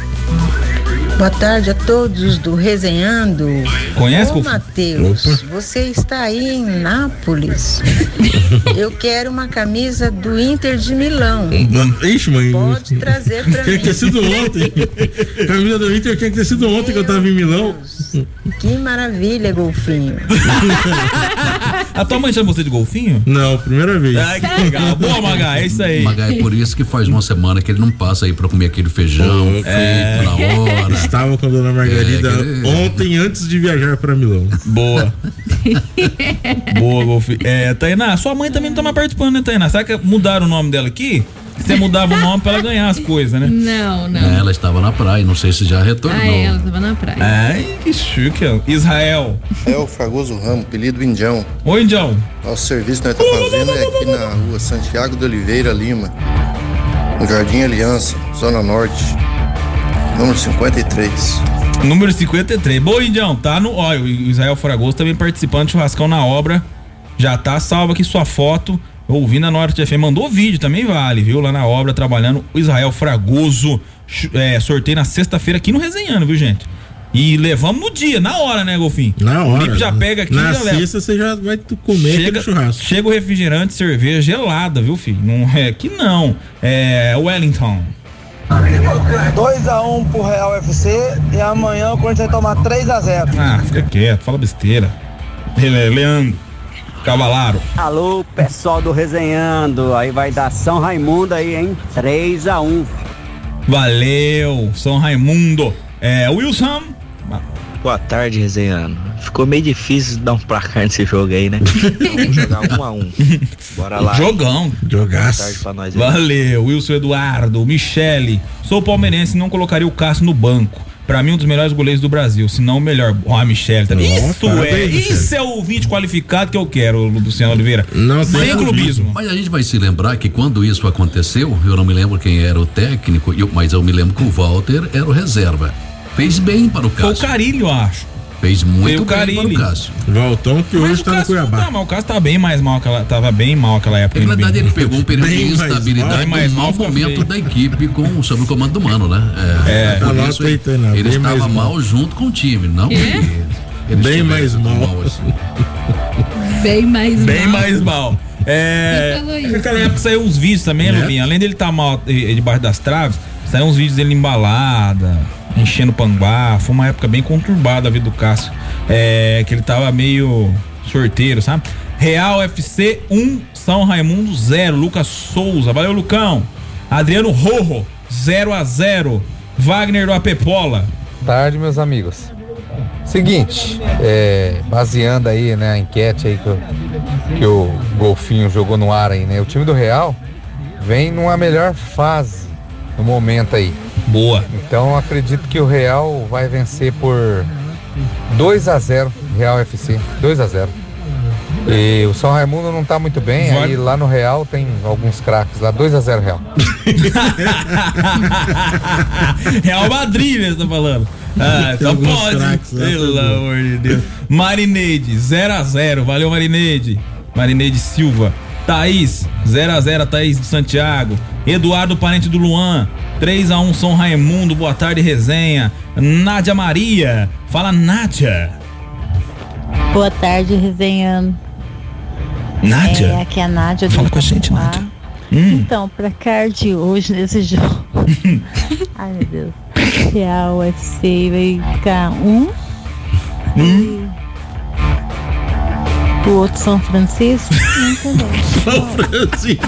Boa tarde a todos do Resenhando. Conhece? Ô, Matheus, você está aí em Nápoles. Eu quero uma camisa do Inter de Milão. Ixi, mãe. Pode trazer pra mim. Tinha que ter sido ontem. Camisa do Inter tinha que ter sido ontem que eu tava em Milão. Que maravilha, Golfinho. A tua mãe chama você de golfinho? Não, primeira vez. Ai, que legal. Boa, Magá, é isso aí. Magá, é por isso que faz uma semana que ele não passa aí pra comer aquele feijão feito na hora. Estava com a dona Margarida ontem, antes de viajar pra Milão. Boa. Boa, golfinho. Tainá, sua mãe também não tá mais participando, né, Tainá? Será que mudaram o nome dela aqui? Você mudava o nome pra ela ganhar as coisas, né? Não. Ela estava na praia, não sei se já retornou. Ela estava na praia. Ai, que chique, ó. Israel. É o Fragoso Ramo, apelido Indião. Ô, Indião. Nosso serviço que nós estamos fazendo é aqui na rua Santiago de Oliveira Lima, no Jardim Aliança, Zona Norte, número 53. Número 53. Boa, Indião, tá no. Ó, o Israel Fragoso também participando de churrascão na obra. Já tá salva aqui sua foto. Ouvindo a Norte FM, mandou vídeo, também vale, viu? Lá na obra, trabalhando o Israel Fragoso. Sorteio na sexta-feira aqui no Resenhando, viu, gente? E levamos no dia, na hora, né, Golfinho? Na hora. O Lipe já pega aqui. Na sexta você já vai comer aquele churrasco. Chega o refrigerante, cerveja gelada, viu, filho? Não é que não. É Wellington. 2-1 pro Real FC e amanhã o Corinthians vai tomar 3-0. Ah, fica quieto, fala besteira. Leandro Cavalaro. Alô, pessoal do Resenhando, aí vai dar São Raimundo aí, hein? 3-1. Valeu, São Raimundo. Wilson. Boa tarde, Resenhando. Ficou meio difícil dar um placar nesse jogo aí, né? Vamos jogar 1-1. Bora lá. Jogão. Jogaço. Boa tarde pra nós aí. Valeu, Wilson Eduardo, Michele. Sou palmeirense e não colocaria o Cássio no banco. Pra mim, um dos melhores goleiros do Brasil, se não o melhor. Ó, Michele também. Isso é o ouvinte qualificado que eu quero, Luciano Oliveira. Não, sem clubismo. Mas a gente vai se lembrar que quando isso aconteceu, eu não me lembro quem era o técnico, mas eu me lembro que o Walter era o reserva. Fez bem para o Cássio. Foi o Carilho, eu acho. Fez muito bem para o Cássio. Voltão que hoje tá no Cuiabá. Mas o Cássio tá bem mais mal, tava bem mal aquela época. Na verdade, ele pegou um período de instabilidade no mau momento da equipe sob o comando do Mano, né? Por isso ele estava mal junto com o time, não bem mais mal. Bem mais mal. Naquela época saiu uns vídeos também, Lubinho. Além dele estar mal debaixo das traves, saiu uns vídeos dele embalada, enchendo panguá. Foi uma época bem conturbada da vida do Cássio. Que ele tava meio sorteiro, sabe? Real FC 1, São Raimundo 0. Lucas Souza, valeu, Lucão. Adriano Rojo 0-0. Wagner do Apepola. Boa tarde, meus amigos. Seguinte, baseando aí, né, a enquete aí que o Golfinho jogou no ar aí, né? O time do Real vem numa melhor fase no momento aí. Boa. Então acredito que o Real vai vencer por 2-0, Real FC, 2-0. E o São Raimundo não tá muito bem, aí lá no Real tem alguns craques lá, 2-0 Real. Real Madrid, né, você tá falando? Então pode, craques, pelo amor de Deus. Marineide, 0-0, valeu Marineide. Marineide Silva. Thaís, 0-0, Thaís do Santiago. Eduardo, parente do Luan, 3-1 São Raimundo, boa tarde, resenha. Nádia Maria, fala Nádia. Boa tarde, resenhando. Nádia? Aqui é a Nádia. Fala com a gente, Nádia. Então, placar de hoje nesse jogo. Ai, meu Deus. Real UFC vai ficar 1. O outro São Francisco? Não entendeu. São Francisco.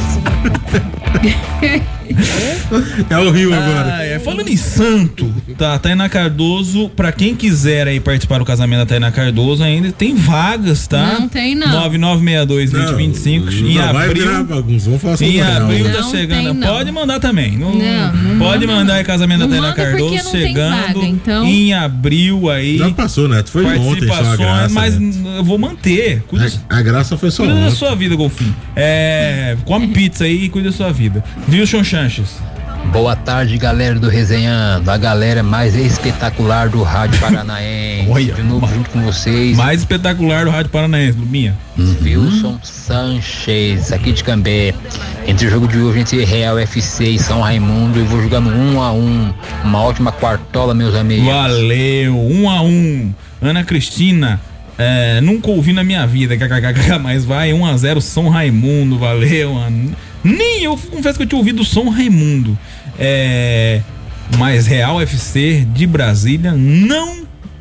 É o Rio agora. Falando em santo, tá, Tainá Cardoso, pra quem quiser aí participar do casamento da Tainá Cardoso, ainda tem vagas, tá? Não tem, não. 9962-2025 em abril. Em abril tá chegando. Tem, pode mandar também. Não pode não, mandar aí casamento da Tainá Cardoso chegando vaga, então. em abril aí. Já passou, né? Foi ontem só a graça. Mas né? eu vou manter. A graça foi só Cuida ontem. da sua vida, Golfinho. Come pizza aí e cuida da sua vida. Wilson Chanches. Boa tarde, galera do Resenhando, a galera mais espetacular do Rádio Paranaense. Olha, de novo junto com vocês. Mais espetacular do Rádio Paranaense, Lubinha. Wilson Sanchez, aqui de Cambé. Entre o jogo de hoje entre Real FC e São Raimundo, eu vou jogando 1-1. Uma ótima quartola, meus amigos. Valeu, 1-1. Ana Cristina, nunca ouvi na minha vida, mas vai 1-0 São Raimundo, valeu, Ana. Nem eu confesso que eu tinha ouvido o São Raimundo. Mas Real FC de Brasília não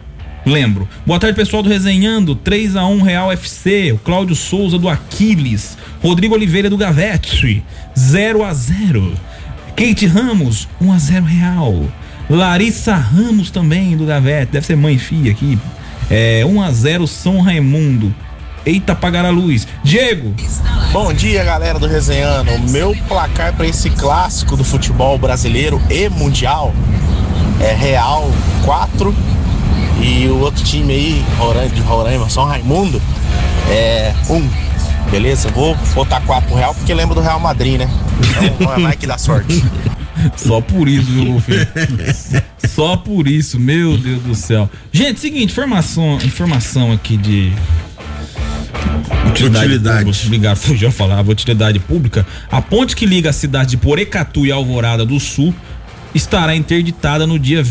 Lembro. Boa tarde, pessoal do Resenhando. 3-1 Real FC. O Cláudio Souza do Aquiles. Rodrigo Oliveira do Gavete. 0-0. Kate Ramos, 1-0 Real. Larissa Ramos também do Gavete. Deve ser mãe e filha aqui. 1-0 São Raimundo. Eita, apagar a luz. Diego. Bom dia, galera do Resenhando. O meu placar para esse clássico do futebol brasileiro e mundial é Real 4 e o outro time aí, de Roraima, São Raimundo, é 1. Beleza? Vou botar 4 pro Real porque lembro do Real Madrid, né? Então não é mais que dá sorte. Só por isso, viu, Golfinho? Só por isso, meu Deus do céu. Gente, seguinte, informação aqui de utilidade. Obrigado, fugiu a falar, utilidade pública. A ponte que liga a cidade de Porecatu e Alvorada do Sul estará interditada no dia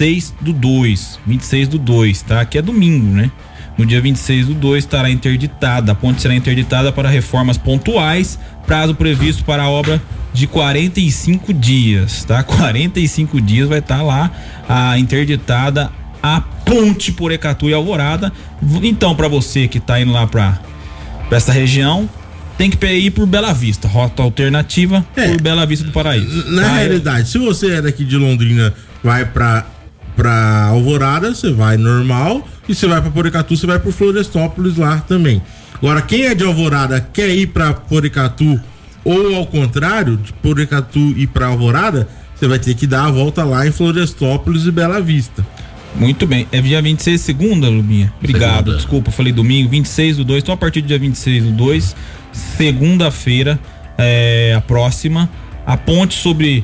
26/2, tá? Que é domingo, né? No dia 26/2 estará interditada. A ponte será interditada para reformas pontuais, prazo previsto para a obra de 45 dias, tá? 45 dias vai estar lá interditada a ponte Porecatu e Alvorada. Então, para você que tá indo lá para essa região, tem que ir por Bela Vista, rota alternativa por Bela Vista do Paraíso. Na realidade, se você é daqui de Londrina, vai pra Alvorada, você vai normal, e você vai pra Porecatu, você vai por Florestópolis lá também. Agora, quem é de Alvorada quer ir pra Porecatu, ou ao contrário, de Porecatu ir pra Alvorada, você vai ter que dar a volta lá em Florestópolis e Bela Vista. Muito bem, é dia 26, segunda, Lubinha? Obrigado, segunda. Desculpa, falei domingo, 26/2, então a partir do dia 26/2, segunda-feira, a próxima, a ponte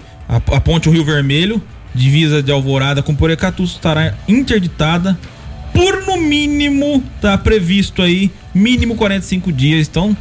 a ponte o Rio Vermelho, divisa de Alvorada com Porecatu, estará interditada por, no mínimo, tá previsto aí, mínimo 45 dias, então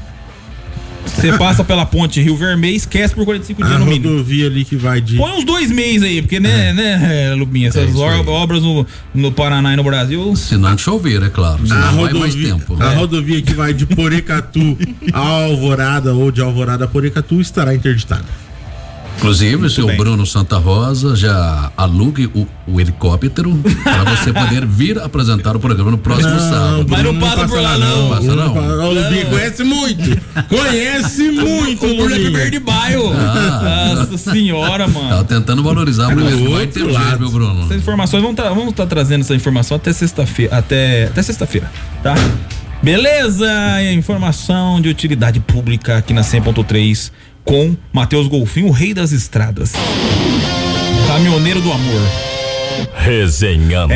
você passa pela ponte Rio Vermelho, esquece por 45 dias no mínimo. A rodovia ali que vai de... Põe uns 2 meses aí, porque né, Lubinha, essas obras no Paraná e no Brasil... Se não chover, é claro, senão vai mais tempo. A rodovia que vai de Porecatu a Alvorada ou de Alvorada a Porecatu estará interditada. Inclusive, o seu Bruno Santa Rosa já alugue o helicóptero para você poder vir apresentar o programa no próximo sábado. Mas não passa por lá, não. Passa não. O Lubinho conhece muito. Conhece muito o Lubinho. Verde Baio. Nossa senhora, mano. Tá tentando valorizar para ver se vai ter jeito, meu Bruno. Essas informações, vamos tá trazendo essa informação até sexta-feira. Até sexta-feira, tá? Beleza? Informação de utilidade pública aqui na 100.3 com Matheus Golfinho, o rei das estradas. Caminhoneiro do amor. Resenhando.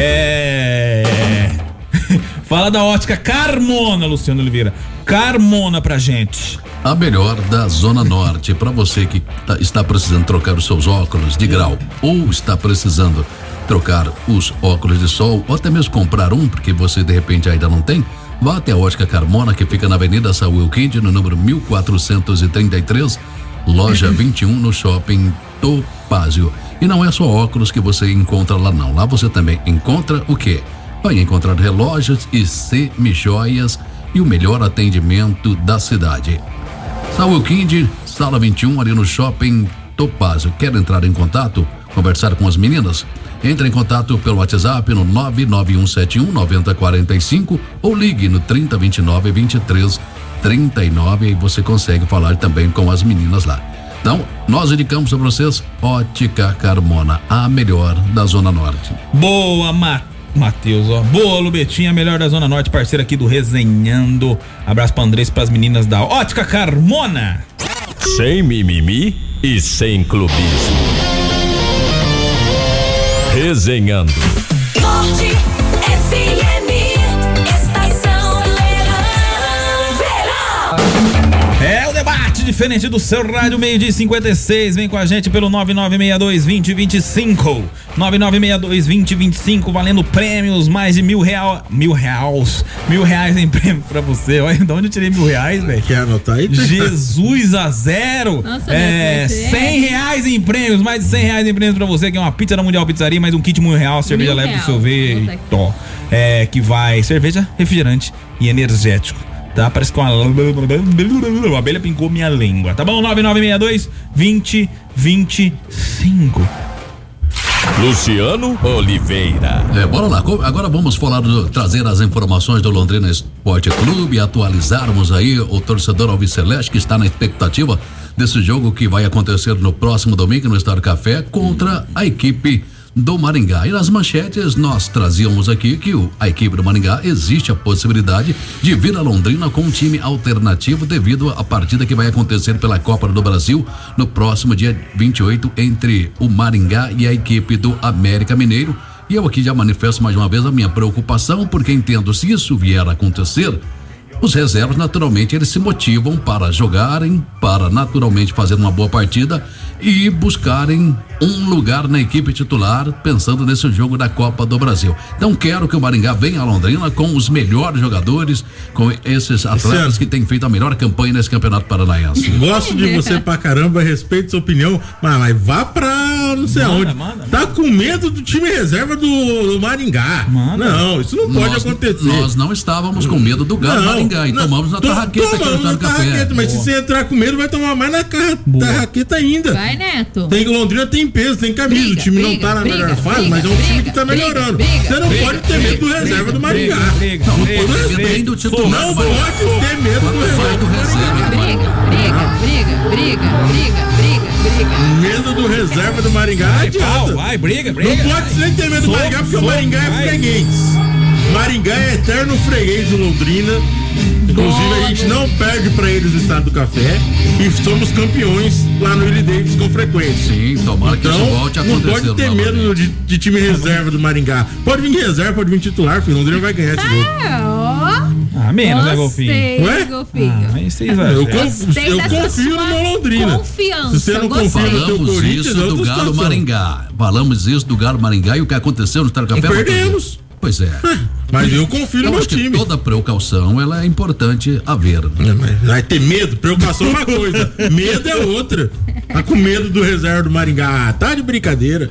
Fala da ótica Carmona, Luciano Oliveira. Carmona pra gente. A melhor da Zona Norte. Pra você que está precisando trocar os seus óculos de grau ou está precisando trocar os óculos de sol ou até mesmo comprar um, porque você de repente ainda não tem, vá até a ótica Carmona, que fica na Avenida Saúl Quinde, no número 1433, loja 21, no shopping Topázio. E não é só óculos que você encontra lá, não. Lá você também encontra o quê? Vai encontrar relógios e semi-joias e o melhor atendimento da cidade. Saúl Quinde, sala 21, ali no shopping Topázio. Quer entrar em contato? Conversar com as meninas? Entre em contato pelo WhatsApp no 991719045 ou ligue no 3029-2339 e você consegue falar também com as meninas lá. Então, nós indicamos para vocês Ótica Carmona, a melhor da Zona Norte. Boa, Matheus, ó. Boa, Lubetinha, a melhor da Zona Norte, parceira aqui do Resenhando. Abraço pra Andrés e pras meninas da Ótica Carmona. Sem mimimi e sem clubismo. Resenhando. Norte FM, estação Verão. É o debate diferente do seu rádio, 12:56. Vem com a gente pelo 9962-2025. 9962-2025, valendo prêmios, mais de R$1.000 em prêmio pra você. Olha, de onde eu tirei R$1.000, velho? Quer anotar aí? Jesus a zero. Nossa, R$100 em prêmios, mais de R$100 em prêmios pra você, que é uma pizza da Mundial Pizzaria, mais um kit R$1.000, cerveja leve do seu veículo, que vai cerveja, refrigerante e energético. Tá? Parece que uma abelha pincou minha língua. Tá bom? 9962-2025. Luciano Oliveira. Bora lá. Agora vamos falar trazer as informações do Londrina Esporte Clube, atualizarmos aí o torcedor alviceleste que está na expectativa desse jogo que vai acontecer no próximo domingo no Estádio Café contra a equipe do Maringá. E nas manchetes nós trazíamos aqui que a equipe do Maringá existe a possibilidade de vir a Londrina com um time alternativo devido à partida que vai acontecer pela Copa do Brasil no próximo dia 28 entre o Maringá e a equipe do América Mineiro. E eu aqui já manifesto mais uma vez a minha preocupação, porque entendo, se isso vier a acontecer, os reservas naturalmente eles se motivam para jogarem, para naturalmente fazer uma boa partida e buscarem um lugar na equipe titular, pensando nesse jogo da Copa do Brasil. Então quero que o Maringá venha a Londrina com os melhores jogadores, com esses atletas que têm feito a melhor campanha nesse Campeonato Paranaense. Gosto de você pra caramba, respeito sua opinião, mas vá pra não sei aonde. Tá com medo do time reserva do Maringá. Não, isso não pode acontecer. Nós não estávamos com medo do Galo Maringá e tomamos na tarraqueta aqui no Estádio Café. Mas se você entrar com medo, vai tomar mais na tarraqueta ainda. Vai, Neto. Londrina tem peso, tem camisa. O time não tá na melhor fase, mas é um time que tá melhorando. Você não pode ter medo do reserva do Maringá. Não pode ter medo do titular. Não pode ter medo do reserva. Medo do reserva do Maringá não adianta. Vai, briga. Não pode nem ter medo do Maringá, porque o Maringá é freguês. Maringá é eterno freguês do Londrina. Inclusive a gente não perde pra eles no Estádio do Café e somos campeões lá no Willie Davis com frequência. Sim, tomara que isso volte a acontecer. Não pode ter medo de time reserva do Maringá. Pode vir reserva, pode vir titular, filho. Londrina vai ganhar esse jogo. Menos, né, Golfinho? Ué? Eu confio no meu Londrina. Confiança. Se você não confia no teu Corinthians, isso do Galo Maringá. Falamos isso do Galo Maringá e o que aconteceu no Estádio do Café. Perdemos. Pois é. Mas eu confio no meu time. Toda precaução ela é importante haver. Vai ter medo, preocupação é uma coisa, medo é outra. Tá com medo do reserva do Maringá, tá de brincadeira.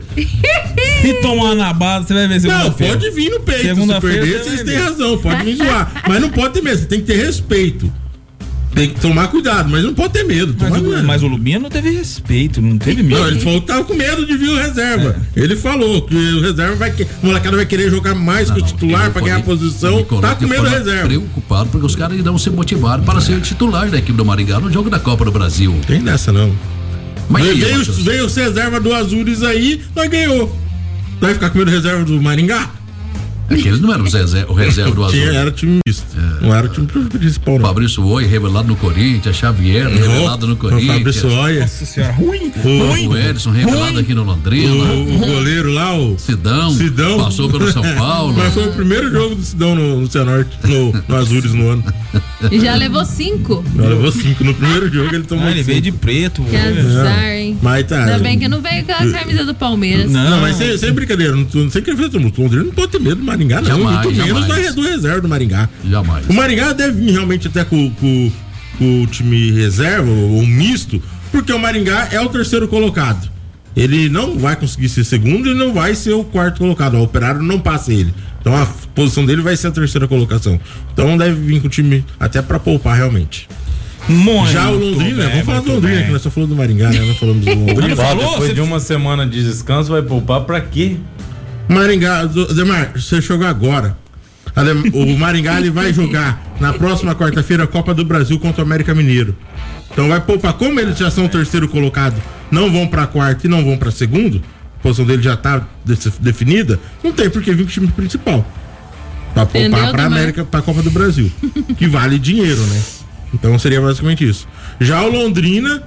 Se tomar na base, você vai ver segunda-feira. Não, pode vir no peito, se perder, vocês têm razão, pode me zoar. Mas não pode ter medo, você tem que ter respeito. Tem que tomar cuidado, mas não pode ter medo. Mas o Lubinha não teve respeito, não teve medo. Não, ele falou que tava com medo de vir o reserva. Ele falou que o reserva o molecada vai querer jogar mais que o titular pra ganhar a posição. Tá com medo do reserva. Preocupado porque os caras irão se motivar para ser titular da equipe do Maringá no jogo da Copa do Brasil. Tem dessa não. Mas veio o reserva do Azures aí, nós ganhou. Vai ficar com medo do reserva do Maringá? Aqueles não eram o reserva do Azul. Era time misto. Não era o time principal, não. Fabrício Oi, revelado no Corinthians, Xavier, revelado no Corinthians. Fabrício Oi. Nossa senhora, ruim. O Edson, revelado aqui no Londrina. O goleiro lá, o Sidão. Passou pelo São Paulo. Mas foi o primeiro jogo do Sidão no Cianorte, no Azures no ano. E já levou 5. No primeiro jogo ele tomou. Ele veio de preto. Que azar, hein? Mas tá. Ainda bem que não veio com a camisa do Palmeiras. Não, mas sem brincadeira. Não sei quem fez o Londrina não pode ter medo do Maringá, não. Jamais, muito menos do reserva do Maringá. Jamais. O Maringá deve vir realmente até com o time reserva, ou misto, porque o Maringá é o terceiro colocado. Ele não vai conseguir ser segundo e não vai ser o quarto colocado. O Operário não passa ele. Então a posição dele vai ser a terceira colocação. Então deve vir com o time até pra poupar realmente. Já o Londrina, vamos falar do Londrina, que nós só falamos do Maringá, né? Nós falamos do Londrina. Depois de uma semana de descanso, vai poupar pra quê? Maringá, Demar, você jogou agora. O Maringá ele vai jogar na próxima quarta-feira a Copa do Brasil contra o América Mineiro. Então vai poupar, como eles já são o terceiro colocado, não vão pra quarto e não vão pra segundo, a posição dele já tá definida, não tem por que vir com o time principal. Pra poupar pra América, pra Copa do Brasil. Que vale dinheiro, né? Então seria basicamente isso. Já o Londrina,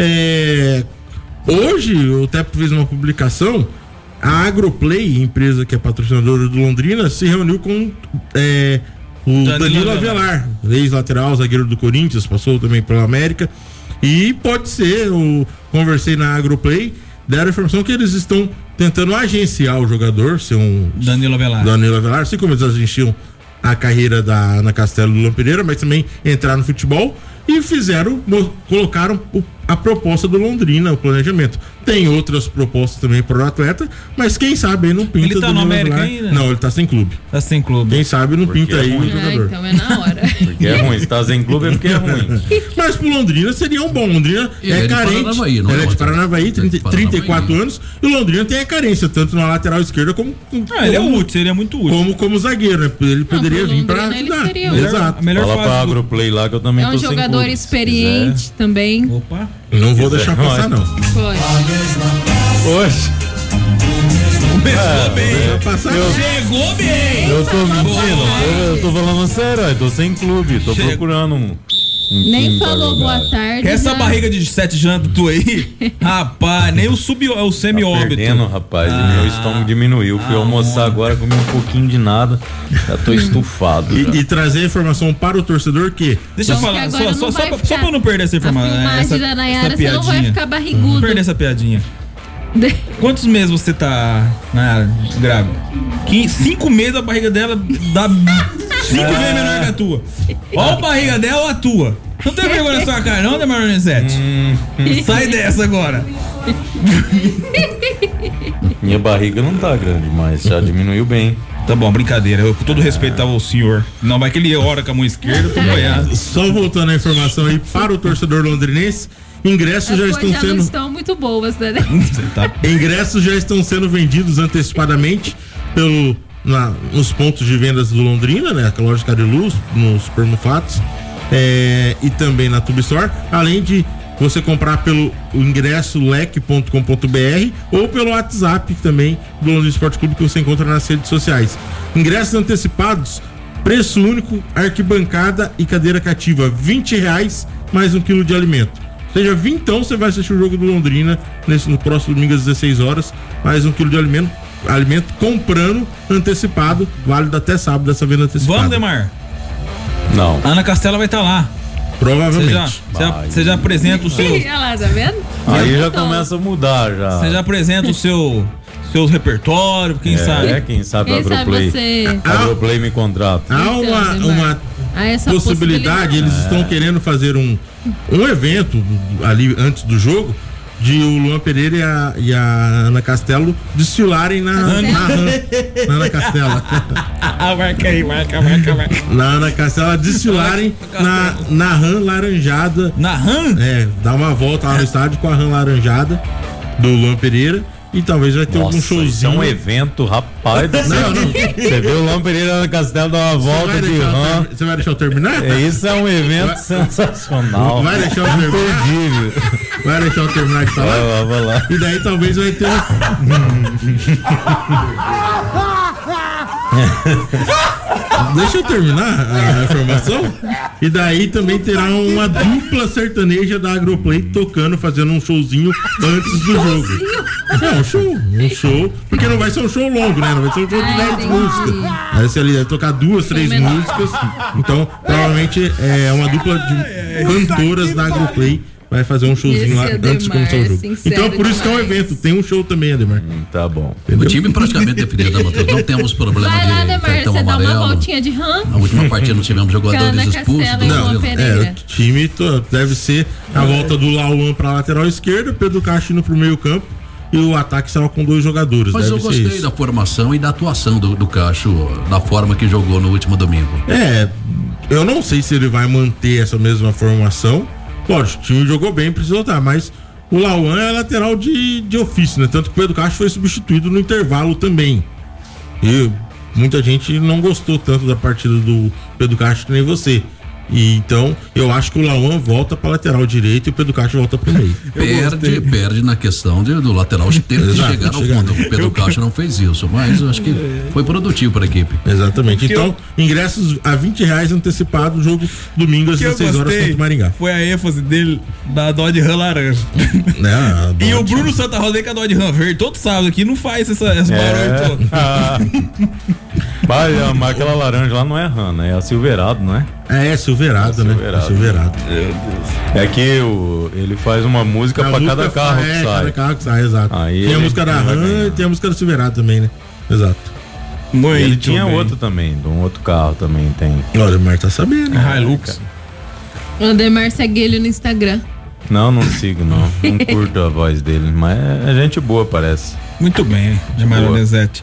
hoje o Tepo fez uma publicação. A Agroplay, empresa que é patrocinadora do Londrina, se reuniu com o Danilo Avelar, ex-lateral, zagueiro do Corinthians, passou também pela América. E pode ser, eu conversei na Agroplay, deram a informação que eles estão tentando agenciar o jogador, ser um Danilo Avelar, assim como eles agenciam a carreira da Ana Castelo do Lampireira, mas também entrar no futebol e colocaram a proposta do Londrina, o planejamento. Tem outras propostas também para o atleta, mas quem sabe aí não pinta. Ele tá no América ainda? Não, ele tá sem clube. Tá sem clube. Quem sabe não pinta aí o jogador. Então é na hora. Porque é ruim, se tá sem clube é porque é ruim. Mas pro Londrina seria um bom. Londrina é carente. Ele é de Paranavaí, 34 anos, e o Londrina tem a carência, tanto na lateral esquerda como. Ele é útil, seria muito útil. Como zagueiro, né? Ele poderia vir pra ajudar. Exato. Fala pra Agroplay lá que eu também tô sem clube. É um jogador experiente também. Opa. Não vou deixar passar, não. Pode. Oxe. Começou bem. Chegou bem. Eu tô mentindo. Eu tô falando sério, eu tô sem clube. Tô procurando um nem falou boa tarde. Quer essa barriga de 7 jantos tu aí? Rapaz, nem o semi-óbito. Tá perdendo, rapaz. Meu estômago diminuiu. Fui almoçar agora, comi um pouquinho de nada. Já tô estufado. E trazer a informação para o torcedor que. Deixa eu falar, só pra não perder essa informação. Essa piadinha. Você não vai ficar barrigudo. Não perder essa piadinha. Quantos meses você tá grávida? 5 meses a barriga dela dá 5 vezes menor que a tua. Ó a barriga dela ou a tua. Não tem vergonha na sua cara não, Demar Lorenzetti? Sai dessa agora. Minha barriga não tá grande, mas já diminuiu bem. Tá bom, brincadeira. Eu com todo respeito ao senhor. Não, vai que ele ora com a mão esquerda, tô banhado. Só voltando a informação aí para o torcedor londrinense. Ingressos já estão sendo. Não estão muito boas, né? Ingressos já estão sendo vendidos antecipadamente nos pontos de vendas do Londrina, né? A loja Cariluz, nos Supermufatos, e também na Tubstore, além de você comprar pelo ingresso leque.com.br ou pelo WhatsApp também do Londrina Esporte Clube, que você encontra nas redes sociais. Ingressos antecipados, preço único, arquibancada e cadeira cativa, R$20 mais 1 quilo de alimento. Seja vintão, você vai assistir o jogo do Londrina no próximo domingo às 16 horas, mais 1 quilo de alimento comprando antecipado, válido até sábado dessa venda antecipada. Vamos, Demar? Não. Ana Castela vai estar lá. Provavelmente. Você já apresenta o seu. Olha lá, tá vendo? Aí já começa a mudar já. Você já apresenta o seu repertório, quem sabe? Quem sabe a Agroplay. Agroplay me contrata. Há uma possibilidade, eles estão querendo fazer um evento ali antes do jogo de o Luan Pereira e a Ana Castelo desfilarem na Ana Castela. Marca aí. Na Ana Castela desfilarem na rã laranjada. Na rã? Dar uma volta lá no estádio com a rã laranjada do Luan Pereira. E talvez vai ter algum showzinho. Isso é um evento, rapaz. Não. Você viu o Luan Pereira na Castelo dar uma volta de rã. Você vai deixar eu terminar? Isso é um evento sensacional. Vai deixar eu terminar? Vai deixar eu terminar de falar? Vai lá. E daí talvez vai ter Deixa eu terminar a informação. E daí também terá uma dupla sertaneja da Agroplay tocando, fazendo um showzinho antes do jogo. Um show. Porque não vai ser um show longo, né? Não vai ser um show de 10 músicas. Vai ser ali, vai tocar 2, 3 músicas. Então, provavelmente é uma dupla de cantoras da Agroplay. Vai fazer um showzinho lá antes de começar o jogo. Então, por isso que é um evento. Tem um show também, Ademar. Tá bom. Entendeu? O time praticamente definido, não temos problema de cartão amarelo. Dá uma voltinha de rã. Na última partida não tivemos jogadores expulsos. O time deve ser a volta do Lauan pra lateral esquerda, Pedro Castro indo pro meio campo e o ataque estava com 2 jogadores. Mas eu gostei da formação e da atuação do Cacho, da forma que jogou no último domingo. Eu não sei se ele vai manter essa mesma formação. Lógico, o time jogou bem, precisa lutar, mas o Lauan é lateral de ofício, né? Tanto que o Pedro Castro foi substituído no intervalo também. E muita gente não gostou tanto da partida do Pedro Castro que nem você. E então, eu acho que o Lauan volta para lateral direito e o Pedro Castro volta para o meio. Perde na questão do lateral ter que chegar ao fundo. O Pedro Castro não fez isso, mas eu acho que foi produtivo para a equipe. Exatamente. Então, ingressos a R$20 antecipado, jogo domingo às 16 horas contra o Maringá. Foi a ênfase dele da Dodge Ram laranja. E o Bruno Santa Rosa com a Dodge Ram verde, todo sábado aqui, não faz esse barulho todo. Mas aquela laranja lá não é Ram, né? É a Silverado, não é? É Silverado, né? Silverado. É que ele faz uma música pra cada carro que sai. Cada carro que sai, exato. Aí tem a música da RAM e tem a música do Silverado também, né? Exato. Ele tinha outro também, de um outro carro também tem. Olha, o Ademar tá sabendo. Hilux. O Ademar segue ele no Instagram. Não sigo, não. Não curto a voz dele, mas é gente boa, parece. Muito bem, Jamar Donizete.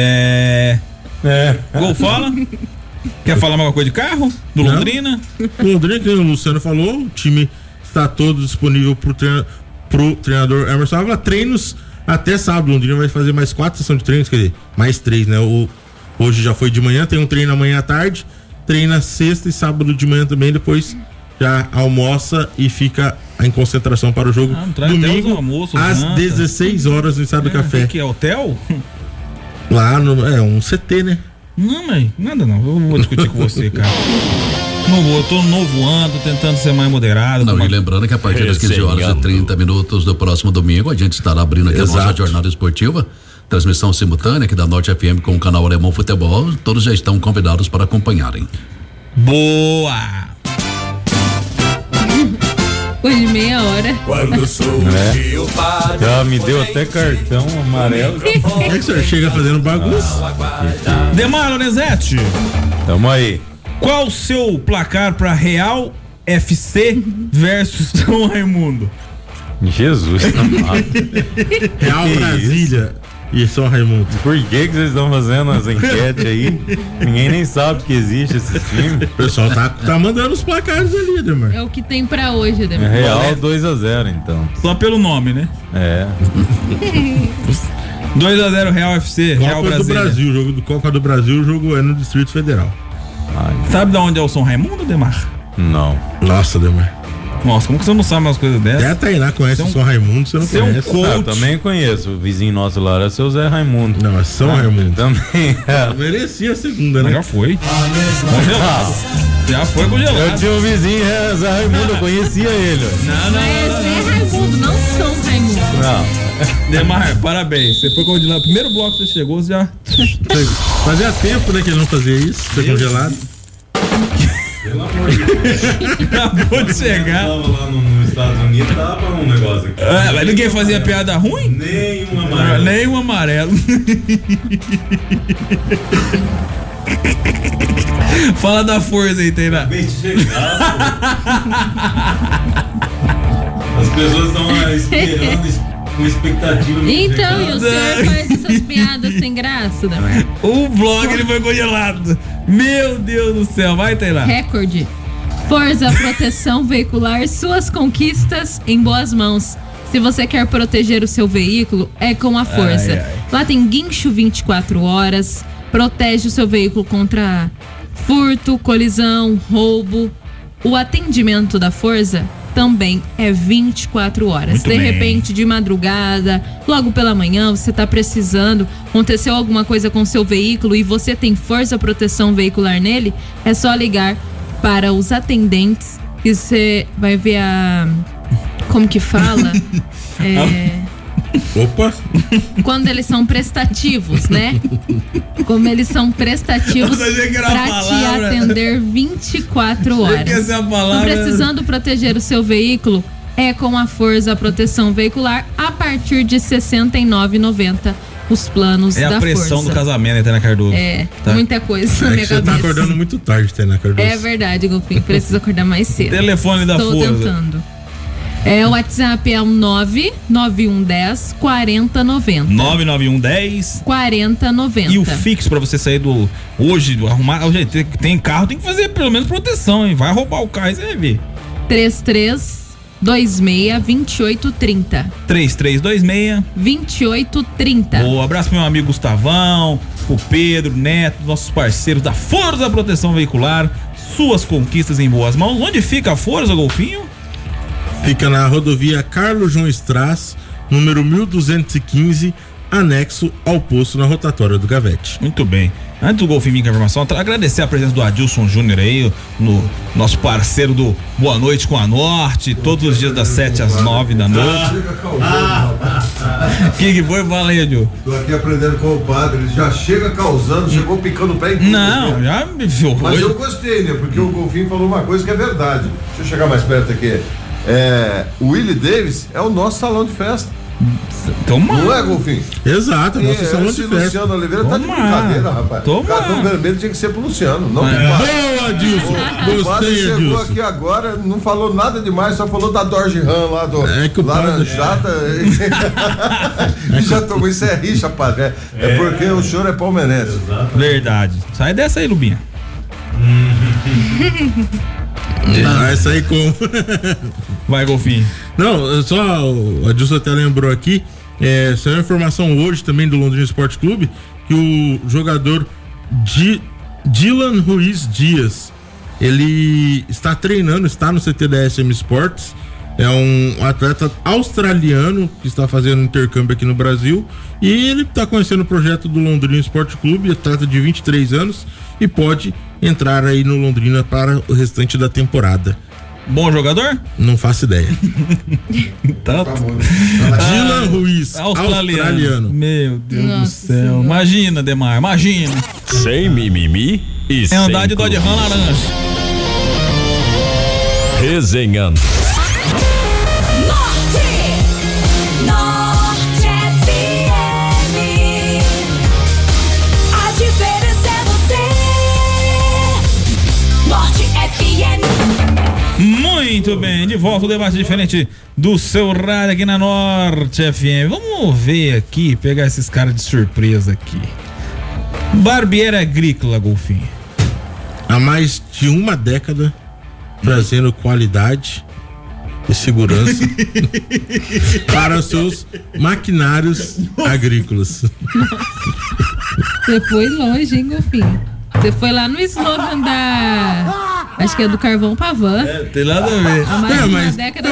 Gol, fala? Quer falar alguma coisa de carro? Do Londrina? Londrina, que o Luciano falou, o time está todo disponível pro treinador Emerson Ávila. Treinos até sábado. Londrina vai fazer mais 4 sessões de treinos, quer dizer, mais 3, né? Hoje já foi de manhã, tem um treino amanhã à tarde, treina sexta e sábado de manhã também, depois já almoça e fica em concentração para o jogo domingo às 16 horas no Estado do Café. Que é hotel? Lá um CT, né? Não, mãe, nada não, eu vou discutir com você, cara. Não vou, eu tô no novo ano, tô tentando ser mais moderado. Não, e lembrando que a partir das 15 horas e 30 minutos do próximo domingo, a gente estará abrindo aqui a nossa jornada esportiva. Transmissão simultânea aqui da Norte FM com o canal Alemão Futebol. Todos já estão convidados para acompanharem. Boa! Foi de meia hora. Quando surgiu já me deu até cartão amarelo. Como é que o senhor chega fazendo bagunça? Demar Donizete. Tamo aí. Qual o seu placar para Real FC versus São Raimundo? Jesus amado. Real Brasília e São Raimundo. Por que vocês estão fazendo as enquetes aí? Ninguém nem sabe que existe esse time. O pessoal tá mandando os placares ali, Demar. É o que tem pra hoje, Demar. É Real 2-0, então. Só pelo nome, né? 2-0 Real FC, Real Brasília. Do Brasil, o jogo do Copa do Brasil, o jogo é no Distrito Federal. Sabe de onde é o São Raimundo, Demar? Não. Nossa, Demar. Nossa, como que você não sabe umas coisas dessas? Até a Tainá conhece o São Raimundo, você não conhece. Eu também conheço. O vizinho nosso lá era seu Zé Raimundo. Não, é São Raimundo. Também. Merecia a segunda, né? Já foi. Congelado. Já foi congelado. Eu tinha um vizinho, Zé Raimundo, eu conhecia ele. Não. É Zé Raimundo, não São Raimundo. Não. Demar, parabéns. Você foi congelado. Primeiro bloco que você chegou, você já. Fazia tempo, né, que ele não fazia isso, ser congelado. Pelo amor de Deus. Acabou de chegar. Eu tava lá nos Estados Unidos, tava um negócio aqui. Mas ninguém fazia piada ruim? Nenhum amarelo. Nenhum amarelo. Fala da força aí, Tainá. Acabei de chegar, pô. As pessoas estão esperando com expectativa. Então, e o senhor faz essas piadas sem graça, né? O blog ele foi congelado. Meu Deus do céu, vai, Tainá. Recorde. Forza Proteção Veicular, suas conquistas em boas mãos. Se você quer proteger o seu veículo, é com a Forza. Lá tem guincho 24 horas, protege o seu veículo contra furto, colisão, roubo. O atendimento da Forza também é 24 horas. Muito de bem. repente, de madrugada, logo pela manhã, você tá precisando, aconteceu alguma coisa com o seu veículo e você tem Forza Proteção Veicular nele, é só ligar para os atendentes e você vai ver como que fala? Opa! Quando eles são prestativos, né? Como eles são prestativos pra te atender 24 horas. Então, precisando proteger o seu veículo, é com a Forza Proteção Veicular a partir de R$ 69,90 os planos da Forza. É a pressão do casamento, né, Tainá Cardoso? Muita coisa na minha você cabeça. Tá acordando muito tarde, Tainá Cardoso. É verdade, Golfinho, preciso acordar mais cedo. Telefone da Forza. Estou tentando. O WhatsApp é o 99110 4090. 99110 4090. E o fixo pra você sair do. Hoje, arrumar. Tem carro, tem que fazer pelo menos proteção, hein? Vai roubar o carro, aí você vai ver. 3326-2830. 3326-2830. Boa, abraço pro meu amigo Gustavão, o Pedro, Neto, nossos parceiros da Forza Proteção Veicular. Suas conquistas em boas mãos. Onde fica a Forza, Golfinho? Fica na rodovia Carlos João Strass, número 1215, anexo ao posto na rotatória do Gavete. Muito bem. Antes do Golfinho vir com a informação, agradecer a presença do Adilson Júnior aí, no nosso parceiro do Boa Noite com a Norte, todos os dias das 7 às 9 da noite. Que foi? Fala aí, Adil. Tô aqui aprendendo com o padre, ele já chega causando, chegou picando o pé em tudo. Não, já me viu. Mas eu gostei, né? Porque o Golfinho falou uma coisa que é verdade. Deixa eu chegar mais perto aqui. O Willie Davis é o nosso salão de festa. Toma. Não é, Golfinho? Exato, nosso salão de festa. Luciano Oliveira tá de brincadeira, rapaz. O cartão vermelho tinha que ser pro Luciano. Não boa, Dilson. Gostei, chegou aqui agora, não falou nada demais, só falou da Dodge Ram lá do Laranjada. E já tomou, isso é rixa, padre. É porque o senhor é palmeirense. Verdade. Sai dessa aí, Lubinha. Vai sair com. Vai, Golfinho. Não, só a Dilson até lembrou aqui. Saiu uma informação hoje também do Londrina Esporte Clube que o jogador Dylan Ruiz Dias, ele está treinando, está no CT da SM Sports. É um atleta australiano que está fazendo intercâmbio aqui no Brasil e ele está conhecendo o projeto do Londrina Esporte Clube, atleta de 23 anos e pode entrar aí no Londrina para o restante da temporada. Bom jogador? Não faço ideia. Dylan Ruiz, australiano. Meu Deus do céu. Imagina, Demar, imagina. Sem mimimi e sem andar de Dodge Ram laranja. Resenhando. Muito bem, de volta o debate diferente do seu rádio aqui na Norte FM. Vamos ver aqui, pegar esses caras de surpresa aqui. Barbearia Agrícola, Golfinho. Há mais de uma década trazendo qualidade e segurança para os seus maquinários agrícolas. Você foi longe, hein, Golfinho? Você foi lá no slogan da... Acho que é do Carvão Pavan. Tem nada a ver. Há mais de uma década eu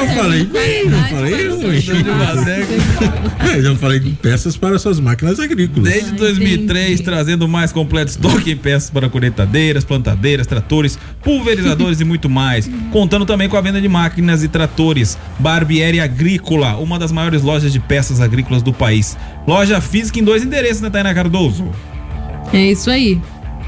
falei de peças para suas máquinas agrícolas. Desde 2003, trazendo o mais completo estoque em peças para colheitadeiras, plantadeiras, tratores, pulverizadores e muito mais. Contando também com a venda de máquinas e tratores. Barbearia Agrícola, uma das maiores lojas de peças agrícolas do país. Loja física em 2 endereços, né, Tainá Cardoso? É isso aí.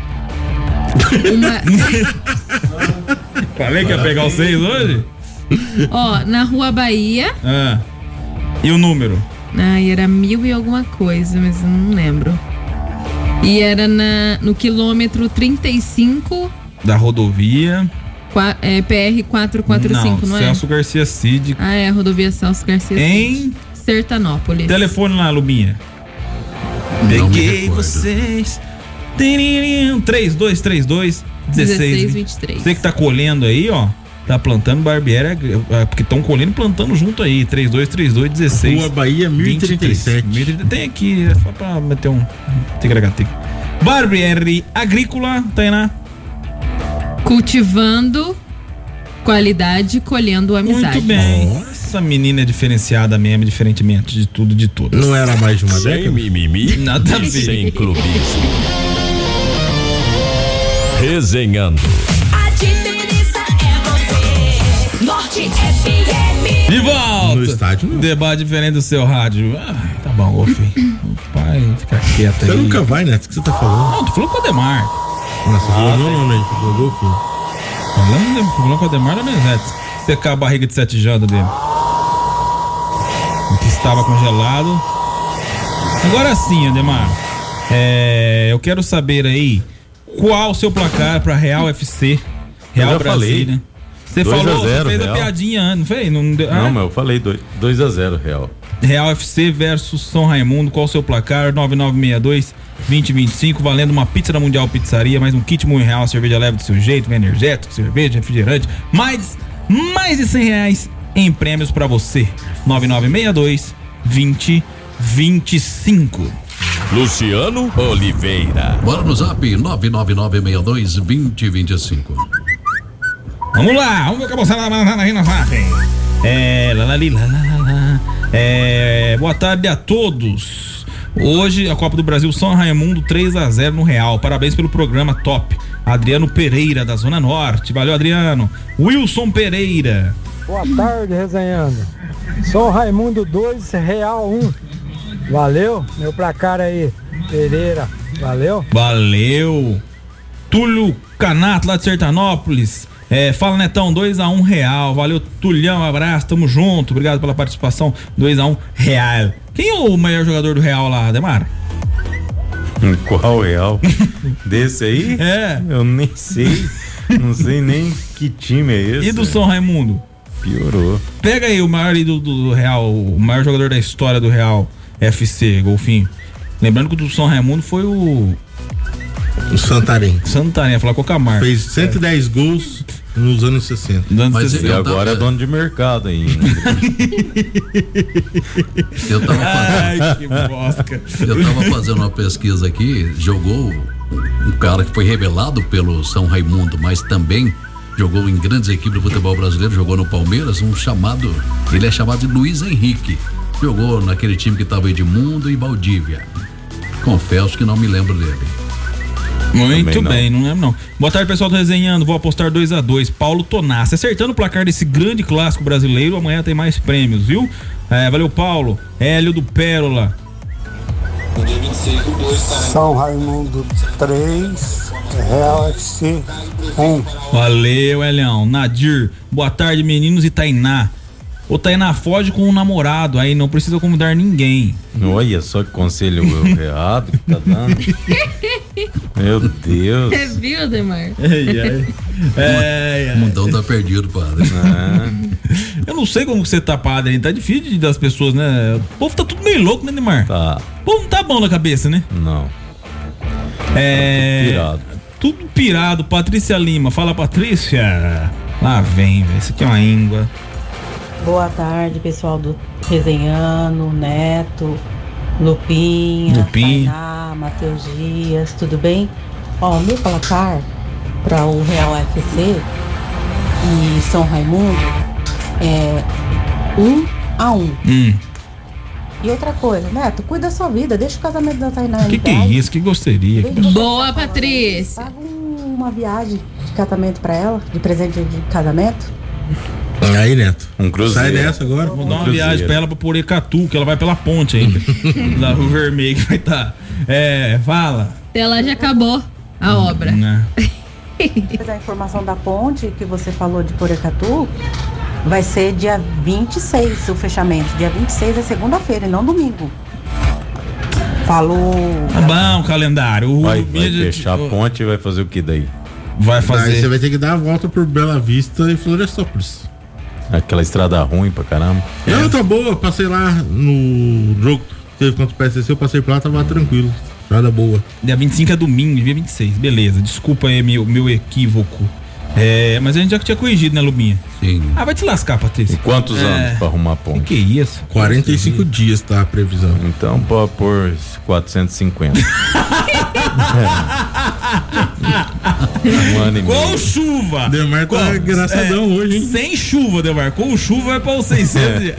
Falei que ia pegar os 6 hoje? Ó, na Rua Bahia. E o número? Era 1000 e alguma coisa, mas eu não lembro. E era no quilômetro 35 da rodovia PR 445, não é? Celso Garcia Cid. É a rodovia Celso Garcia Cid. Em Sertanópolis. Telefone lá, Lubinha. Peguei vocês. 3232 1623. Você que tá colhendo aí, ó, tá plantando barbearia, porque estão colhendo e plantando junto aí. 3232 16. Rua Bahia 1037. Tem aqui, é só pra meter um tic-tic. Barbearia Agrícola, Tainá. Cultivando qualidade, colhendo amizade. Muito bem. Essa menina é diferenciada mesmo, diferentemente de tudo, de todas. Não era mais de uma década? Sem mimimi, nada a ver. Sem clubismo. Resenhando. A diferença é você. Norte FM. De volta. No estádio, não. Debate diferente do seu rádio. Tá bom, ô filho. Pai, fica quieto aí. Você nunca vai, né? O que você tá falando? Não, tô falando com o Ademar. Nossa, você falou meu nome aí, você falou Golfinho. Tô falando com o Ademar da Mesete. Secar a barriga de 7 janda dele. Que estava congelado. Agora sim, Ademar. Eu quero saber aí qual o seu placar pra Real FC, Real Brasília. Você falou, você fez a piadinha antes, não fez? Não, mas eu falei 2-0 Real. Real FC versus São Raimundo, qual o seu placar? 9962-2025, valendo uma pizza da Mundial Pizzaria, mais um kit R$1.000, cerveja leve do seu jeito, energético, cerveja, refrigerante, mais de R$100 em prêmios pra você. 9962-2025. Luciano Oliveira. Bora no zap 99962-2025. Vamos lá, vamos ver o que a moçada aí na zap. Boa tarde a todos. Hoje a Copa do Brasil São Raimundo 3-0 no Real. Parabéns pelo programa top. Adriano Pereira da Zona Norte. Valeu, Adriano. Wilson Pereira. Boa tarde, resenhando. São Raimundo 2, Real 1. Valeu, meu placar aí, Pereira, valeu. Valeu. Túlio Canato, lá de Sertanópolis. Fala, Netão, 2x1 Real. Valeu, Tulhão, abraço, tamo junto. Obrigado pela participação. 2x1 Real. Quem é o maior jogador do Real lá, Ademar? Qual Real? Desse aí? Eu nem sei. Não sei nem que time é esse. E do São Raimundo? Piorou. Pega aí o maior do Real, o maior jogador da história do Real FC, Golfinho. Lembrando que o do São Raimundo foi o Santarém. Santarém, ia falar com o Camargo. Fez 110 gols nos anos 60. Mas ele agora é dono de mercado ainda. Eu tava fazendo... Ai, que bosta. Eu tava fazendo uma pesquisa aqui, jogou um cara que foi revelado pelo São Raimundo, mas também jogou em grandes equipes do futebol brasileiro, jogou no Palmeiras, ele é chamado de Luiz Henrique. Jogou naquele time que tava Edmundo e Valdívia. Confesso que não me lembro dele. Muito bem, não lembro não. Boa tarde, pessoal do Resenhando, vou apostar 2x2, Paulo Tonassi, acertando o placar desse grande clássico brasileiro, amanhã tem mais prêmios, viu? Valeu, Paulo. Hélio do Pérola. São Raimundo 3, Real FC 1. Valeu, Elião. Nadir, boa tarde, meninos e Tainá. O Tainá foge com um namorado, aí não precisa convidar ninguém. Olha só que conselho errado que tá dando. Meu Deus. Você viu, Ademar? O mundão tá perdido, padre. Eu não sei como você tá, padre. Tá difícil das pessoas, né? O povo tá tudo meio louco, né, Ademar? Tá. O povo não tá bom na cabeça, né? Não. Tudo pirado. Tudo pirado. Patrícia Lima. Fala, Patrícia. Lá vem, velho. Isso aqui é uma íngua. Boa tarde, pessoal do Resenhando, Neto, Lupinha, Tainá, Matheus Dias, tudo bem? Meu placar para o Real FC e São Raimundo é 1-1. E outra coisa, Neto, cuida da sua vida, deixa o casamento da Tainá. Que é isso? Que gostaria? Boa, Patrícia. Paga uma viagem de casamento para ela, de presente de casamento. Aí, Neto. Um cruzeiro. Sai dessa agora. Vou dar uma viagem pra ela pra Porecatu, que ela vai pela ponte ainda. Lá no Vermelho que vai estar. Fala. Até lá já acabou a obra. A informação da ponte que você falou de Porecatu vai ser dia 26 o fechamento. Dia 26 é segunda-feira e não domingo. Falou. Tá bom o calendário. Vai fechar a ponte e vai fazer o que daí? Vai fazer. Aí você vai ter que dar a volta por Bela Vista e Florestópolis. Aquela estrada ruim pra caramba. Não, tá boa. Passei lá no jogo que teve contra o PSC, eu passei por lá, tava tranquilo. Estrada boa. Dia 25 é domingo, dia 26. Beleza, desculpa aí meu equívoco. Mas a gente já tinha corrigido, né, Lubinha? Sim. Vai te lascar, Patrícia. E quantos anos pra arrumar a ponte? Que isso? 45 dias tá a previsão. Então pode pôr 450. Com chuva. Demar tá engraçadão hoje, hein? Sem chuva, Demar. Com chuva é pra os 600.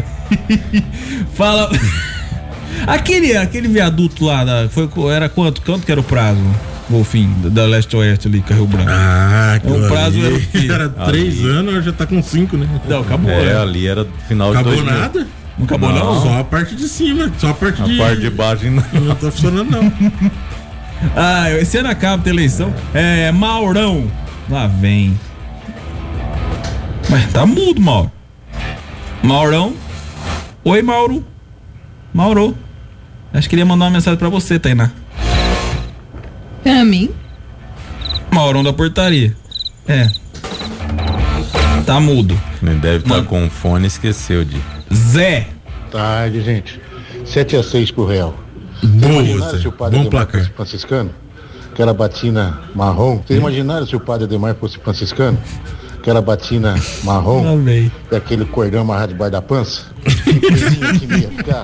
Fala. Aquele viaduto lá, era quanto que era o prazo? Golfinho, da leste-oeste ali, Rio Branco. O prazo era o quê? Era 3 anos, já tá com 5, né? Não, acabou. Ali era final de 2000. Acabou nada? Não acabou não? Só a parte de cima, só a parte de... A parte de baixo não tá funcionando não. Esse ano acaba a eleição. Maurão. Lá vem. Mas tá mudo, Mauro. Maurão. Oi, Mauro. Mauro. Acho que queria mandar uma mensagem pra você, Tainá. Pra mim? Maurão da portaria. Tá mudo. Ele deve estar com fone e esqueceu de. Zé. Tarde, gente. 7-6 pro Real. Boa, se o padre bom Ademar placar. fosse franciscano? Aquela batina marrom. Vocês imaginaram se o padre Ademar fosse franciscano? Aquela batina marrom. Amei. E aquele cordão amarrado debaixo da pança? Que ia ficar.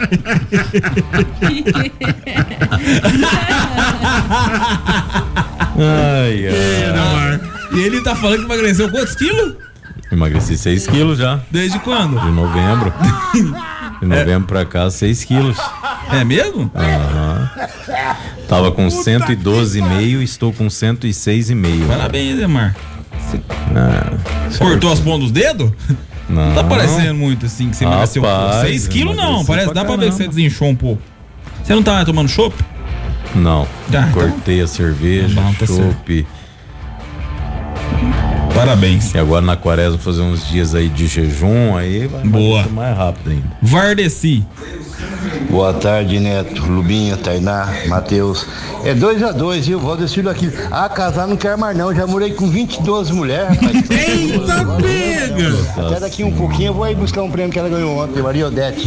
E ele tá falando que emagreceu quantos quilos? Emagreci 6 quilos já. Desde quando? De novembro. De novembro pra cá, 6 quilos. É mesmo? Tava com 112,5, estou com 106,5. Parabéns, Edemar. Cortou as pontas dos dedos? Não. Tá parecendo muito assim que você emagreceu. 6 quilos não, parece, dá pra ver que você desinchou um pouco. Você não tá tomando chopp? Não. Tá, cortei a cerveja, chopp. Parabéns. E agora na quaresma fazer uns dias aí de jejum, aí vai mais rápido ainda. Vardeci. Boa tarde, Neto, Lubinha, Tainá, Matheus. É 2-2, viu? Valdecir aqui. Casar não quero mais não, já morei com 22 mulheres, rapaz. Eita, pega! Até daqui um pouquinho eu vou aí buscar um prêmio que ela ganhou ontem, Maria Odete.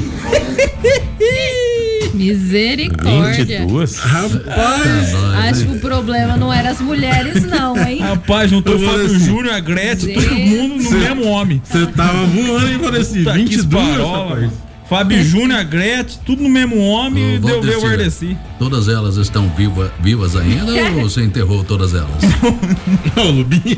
Misericórdia. 22? Rapaz! Acho que o problema não era as mulheres, não, hein? Rapaz, juntou o Fábio Júnior, a Gretchen, todo mundo no mesmo homem. Você tava voando, hein, Valdeci? 22, rapaz. Fábio Júnior, a Gretchen, tudo no mesmo homem e deu o Vardeci. Todas elas estão vivas ainda ou você enterrou todas elas? Não, Lubinha.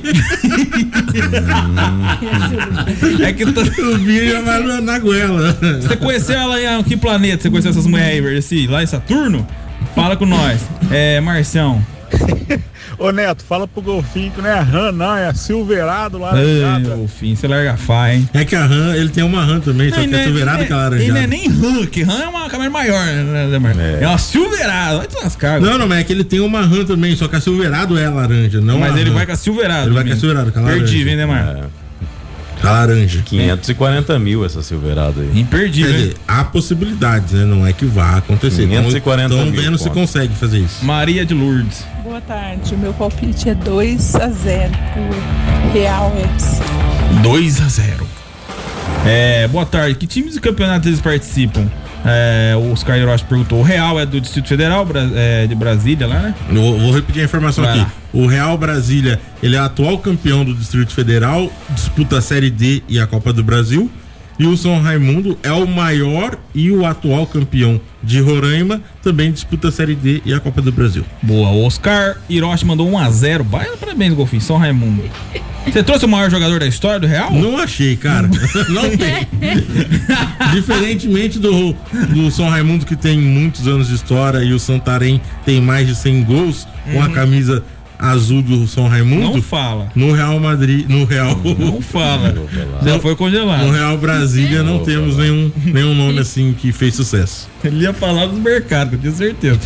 É que Lubinha já vai na goela. Você conheceu ela em que planeta? Você conheceu essas mulheres aí, Vardeci? Lá em Saturno? Fala com nós. Marcião. Ô Neto, fala pro Golfinho que não é a RAM, não, é a Silverado lá na Golfinho, você larga a fa, hein? É que a RAM, ele tem uma RAM também, só que é Silverado que é laranjada. Ele não é nem RAM, que RAM é uma câmera maior, né? É uma Silverado, vai te lascar. Não, mas é que ele tem uma RAM também, só que a Silverado é laranja, não. Mas ele vai com a Silverado. Ele vai com a Silverado, com a laranja. Perdi, hein, Demar? A laranja. 540 mil essa Silverado aí. Imperdível. Quer dizer, há possibilidades, né? Não é que vá acontecer. 540 mil. Estão vendo se consegue fazer isso. Maria de Lourdes. Boa tarde, o meu palpite é 2-0 pro Real FC. 2-0. Boa tarde. Que times de campeonato eles participam? O Oscar Hiroshi perguntou. O Real é do Distrito Federal, de Brasília, lá, né? Vou repetir a informação aqui. O Real Brasília, ele é atual campeão do Distrito Federal, disputa a Série D e a Copa do Brasil. E o São Raimundo é o maior e o atual campeão de Roraima, também disputa a Série D e a Copa do Brasil. Boa, o Oscar Hiroshi mandou 1-0. Parabéns, Golfinho, São Raimundo. Você trouxe o maior jogador da história do Real? Não achei, cara. Não tem. Diferentemente do São Raimundo, que tem muitos anos de história, e o Santarém tem mais de 100 gols com a camisa azul do São Raimundo. Não fala. No Real Madrid, no Real. Não fala. Já foi congelado. No Real Brasília não temos nenhum nome assim que fez sucesso. Ele ia falar dos mercados, eu tenho certeza.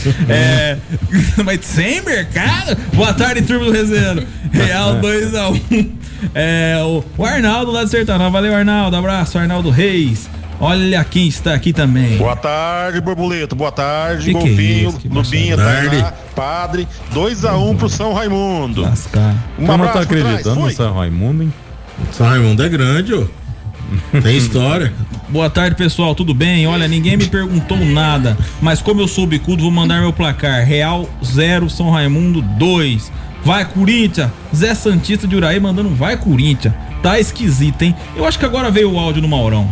Mas sem mercado? Boa tarde, turma do Resenha. Real 2-1. O Arnaldo lá de Sertão. Valeu, Arnaldo. Abraço, Arnaldo Reis. Olha quem está aqui também. Boa tarde, Borboleta. Boa tarde, Golfinho, Lubinha, Tainá, Padre. 2-1 pro São Raimundo. Lascar. Um abraço, tá acreditando no São Raimundo, hein? São Raimundo é grande, ó. Tem história. Boa tarde, pessoal, tudo bem? Olha, ninguém me perguntou nada, mas como eu sou bicudo, vou mandar meu placar. Real 0, São Raimundo 2. Vai, Corinthians. Zé Santista de Uraí mandando vai, Corinthians. Tá esquisito, hein? Eu acho que agora veio o áudio no Maurão.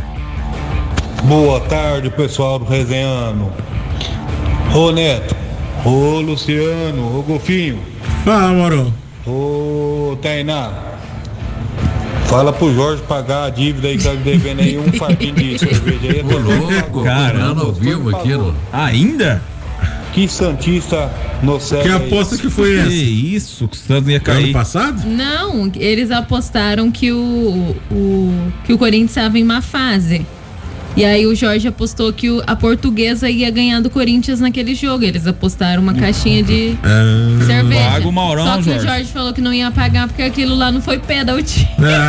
Boa tarde, pessoal do Resenhando. Ô Neto, ô Luciano, ô Golfinho. Fala, Maurão. Ô Tainá. Fala pro Jorge pagar a dívida aí que tá devendo aí um fardinho de cerveja aí. Ô louco, caramba, ao vivo aquilo. Ainda? Que Santista no céu. Que aposta que foi essa? Que isso, que o Santos ia cair. Ano passado? Não, eles apostaram que o Corinthians estava em má fase. E aí o Jorge apostou que a Portuguesa ia ganhar do Corinthians naquele jogo. Eles apostaram uma caixinha de cerveja. Paga o Maurão, só que Jorge. o Jorge falou que não ia pagar porque aquilo lá não foi pênalti.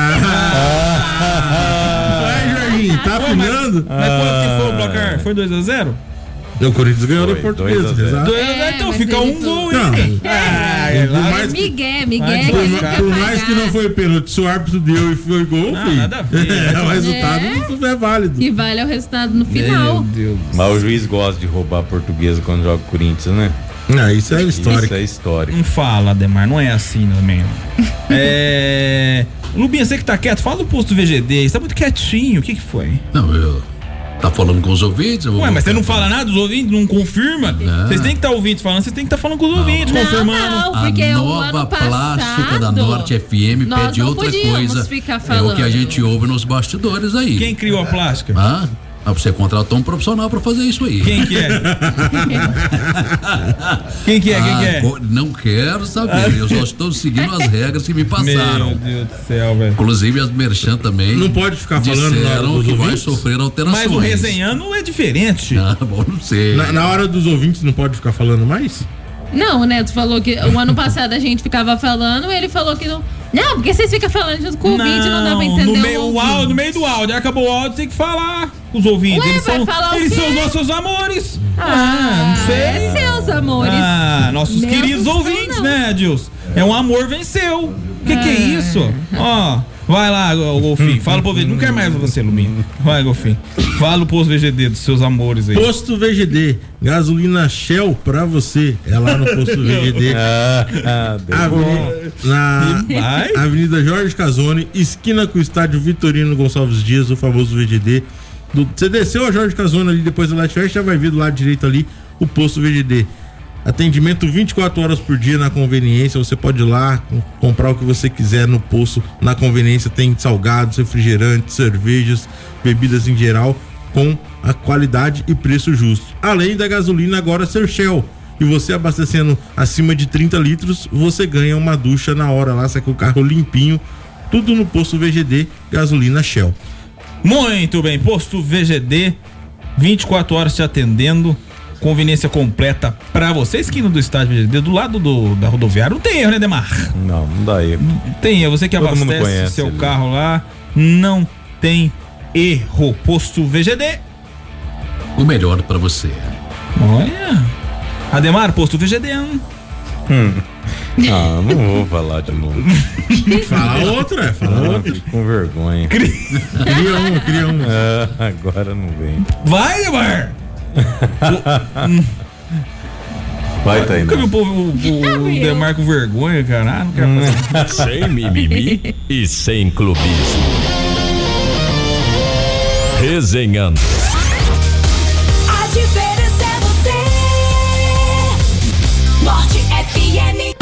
Vai, Jorginho, tá afinando? Mas quanto que foi o placar? Foi 2-0? O Corinthians ganhou da Portuguesa. Então fica um gol ainda. Miguel. Por mais que não foi pênalti, se o árbitro deu e foi gol, nada a ver. O resultado é válido. E vale o resultado no final. Meu Deus. Mas o juiz gosta de roubar a Portuguesa quando joga o Corinthians, né? Isso é histórico. Isso é histórico. Não fala, Ademar, não é assim também. Lubinha, você que tá quieto, fala do posto VGD. Você tá muito quietinho, o que foi? Não, tá falando com os ouvintes? Mas você não fala nada dos ouvintes, não confirma? Vocês têm que estar ouvintes falando, vocês têm que estar falando com os ouvintes, confirmando. Não, porque a nova plástica da Norte FM pede outra coisa. É o que a gente ouve nos bastidores aí. Quem criou a plástica? Você contratou um profissional pra fazer isso aí. Quem que é? Quem que é? Não quero saber. Eu só estou seguindo as regras que me passaram. Meu Deus do céu, velho. Inclusive as merchan também. Não pode ficar falando disseram que vai sofrer alterações. Mas o resenhando é diferente. Não sei. Na hora dos ouvintes não pode ficar falando mais? Não, o Neto falou que o ano passado a gente ficava falando, ele falou que Não, porque vocês ficam falando junto com o ouvinte, não dá pra entender. No meio do áudio, acabou o áudio, tem que falar com os ouvintes. Ué, eles são os nossos amores. Não sei. É seus amores. Nossos queridos ouvintes, não. Né, Edilson? É um amor venceu. O que é isso? Ó, vai lá, Golfinho. Fala pro VGD. Não quero mais você, Luminho. Vai, Golfinho. Fala o posto VGD dos seus amores aí. Posto VGD. Gasolina Shell pra você. É lá no posto VGD. Na Avenida Jorge Casoni, esquina com o estádio Vitorino Gonçalves Dias, o famoso VGD. Você desceu a Jorge Casoni ali, depois do Leste Oeste, já vai vir do lado direito ali o posto VGD. Atendimento 24 horas por dia na conveniência. Você pode ir lá comprar o que você quiser no posto. Na conveniência tem salgados, refrigerantes, cervejas, bebidas em geral, com a qualidade e preço justo. Além da gasolina agora ser Shell. E você abastecendo acima de 30 litros, você ganha uma ducha na hora lá, sai com o carro limpinho. Tudo no posto VGD, gasolina Shell. Muito bem, posto VGD, 24 horas te atendendo. Conveniência completa pra você. Esquina do estádio VGD, do lado da rodoviária. Não tem erro, né, Demar? Não dá erro. Tem erro. Você que abastece seu carro lá, não tem erro. Posto VGD. O melhor pra você. Olha. Ademar, posto VGD. Não vou falar de novo. Fala outra. Com vergonha. Cria um. Agora não vem. Vai, Demar! Vai, tá aí. Nunca viu o Demar com vergonha, cara? Não quero fazer. Sem mimimi e sem clubismo. Resenhando. A diferença é você. Norte FM.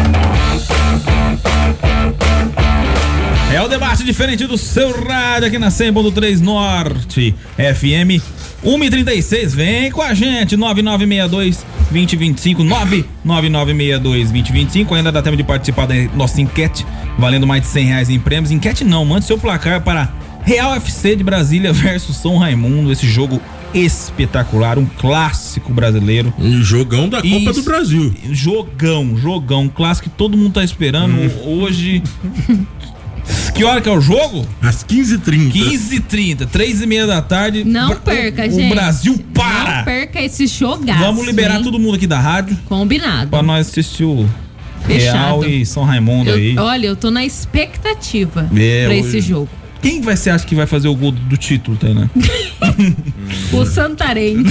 É o debate diferente do seu rádio aqui na 100.3 Norte FM. 1h36, vem com a gente, 9962-2025, 99962-2025, ainda dá tempo de participar da nossa enquete, valendo mais de R$100 em prêmios. Enquete não, mande seu placar para Real FC de Brasília versus São Raimundo, esse jogo espetacular, um clássico brasileiro. Um jogão da Copa do Brasil. Jogão, clássico que todo mundo tá esperando hoje. Que hora que é o jogo? Às 15h30. 15h30, 3h30 da tarde. Não perca, gente. O Brasil para. Não perca esse jogaço. Vamos liberar todo mundo aqui da rádio. Combinado. Pra nós assistir o Real e São Raimundo aí. Olha, eu tô na expectativa pra esse jogo. Quem você acha que vai fazer o gol do título, Tainá? O Santarém.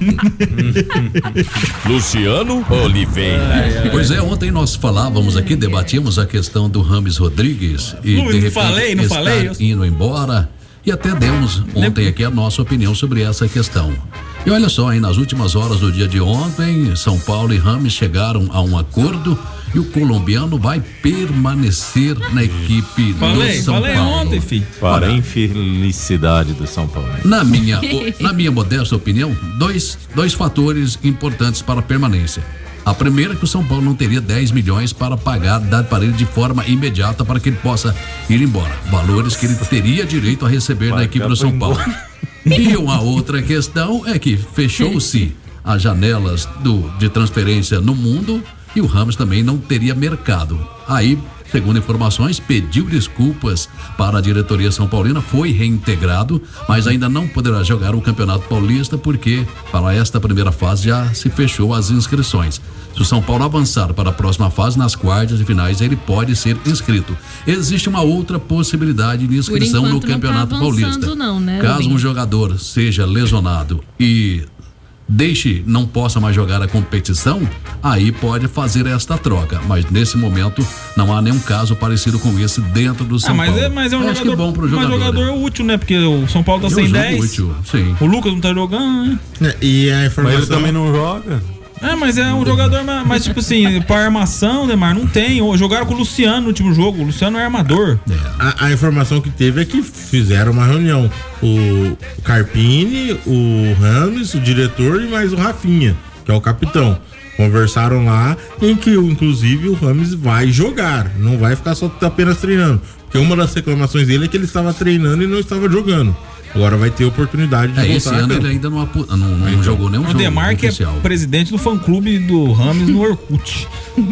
Luciano Oliveira. Pois é, ontem nós falávamos aqui, debatíamos a questão do Rames Rodrigues e de repente não falei. Indo embora, e até demos ontem aqui a nossa opinião sobre essa questão. E olha só, aí nas últimas horas do dia de ontem, São Paulo e Rames chegaram a um acordo e o colombiano vai permanecer na equipe do São Paulo. Falei ontem, filho. Para a infelicidade do São Paulo. Na minha modesta opinião, dois fatores importantes para a permanência. A primeira é que o São Paulo não teria 10 milhões para pagar para ele de forma imediata para que ele possa ir embora. Valores que ele teria direito a receber na equipe do São Paulo. E uma outra questão é que fechou-se as janelas de transferência no mundo e o Rames também não teria mercado. Aí, segundo informações, pediu desculpas para a diretoria São Paulina, foi reintegrado, mas ainda não poderá jogar o Campeonato Paulista porque para esta primeira fase já se fechou as inscrições. Se o São Paulo avançar para a próxima fase, nas quartas e finais, ele pode ser inscrito. Existe uma outra possibilidade de inscrição no Campeonato Paulista. Não, né, caso um jogador seja lesionado e não possa mais jogar a competição, aí pode fazer esta troca, mas nesse momento não há nenhum caso parecido com esse dentro do São Paulo. Mas é um jogador bom pro jogador. Jogador útil, né? Porque o São Paulo tá sem 10. Útil, sim. O Lucas não tá jogando, né? E a informação... Mas ele também não joga. Mas é um jogador, mas tipo assim, para armação, Demar, não tem. Jogaram com o Luciano no último jogo. O Luciano é armador. A informação que teve é que fizeram uma reunião. O Carpini, o Rames, o diretor e mais o Rafinha, que é o capitão. Conversaram lá em que, inclusive, o Rames vai jogar. Não vai ficar só apenas treinando. Porque uma das reclamações dele é que ele estava treinando e não estava jogando. Agora vai ter oportunidade de voltar. Esse ano ele ainda não jogou nenhum jogo. O Demar que é presidente do fã-clube do Rames no Orkut.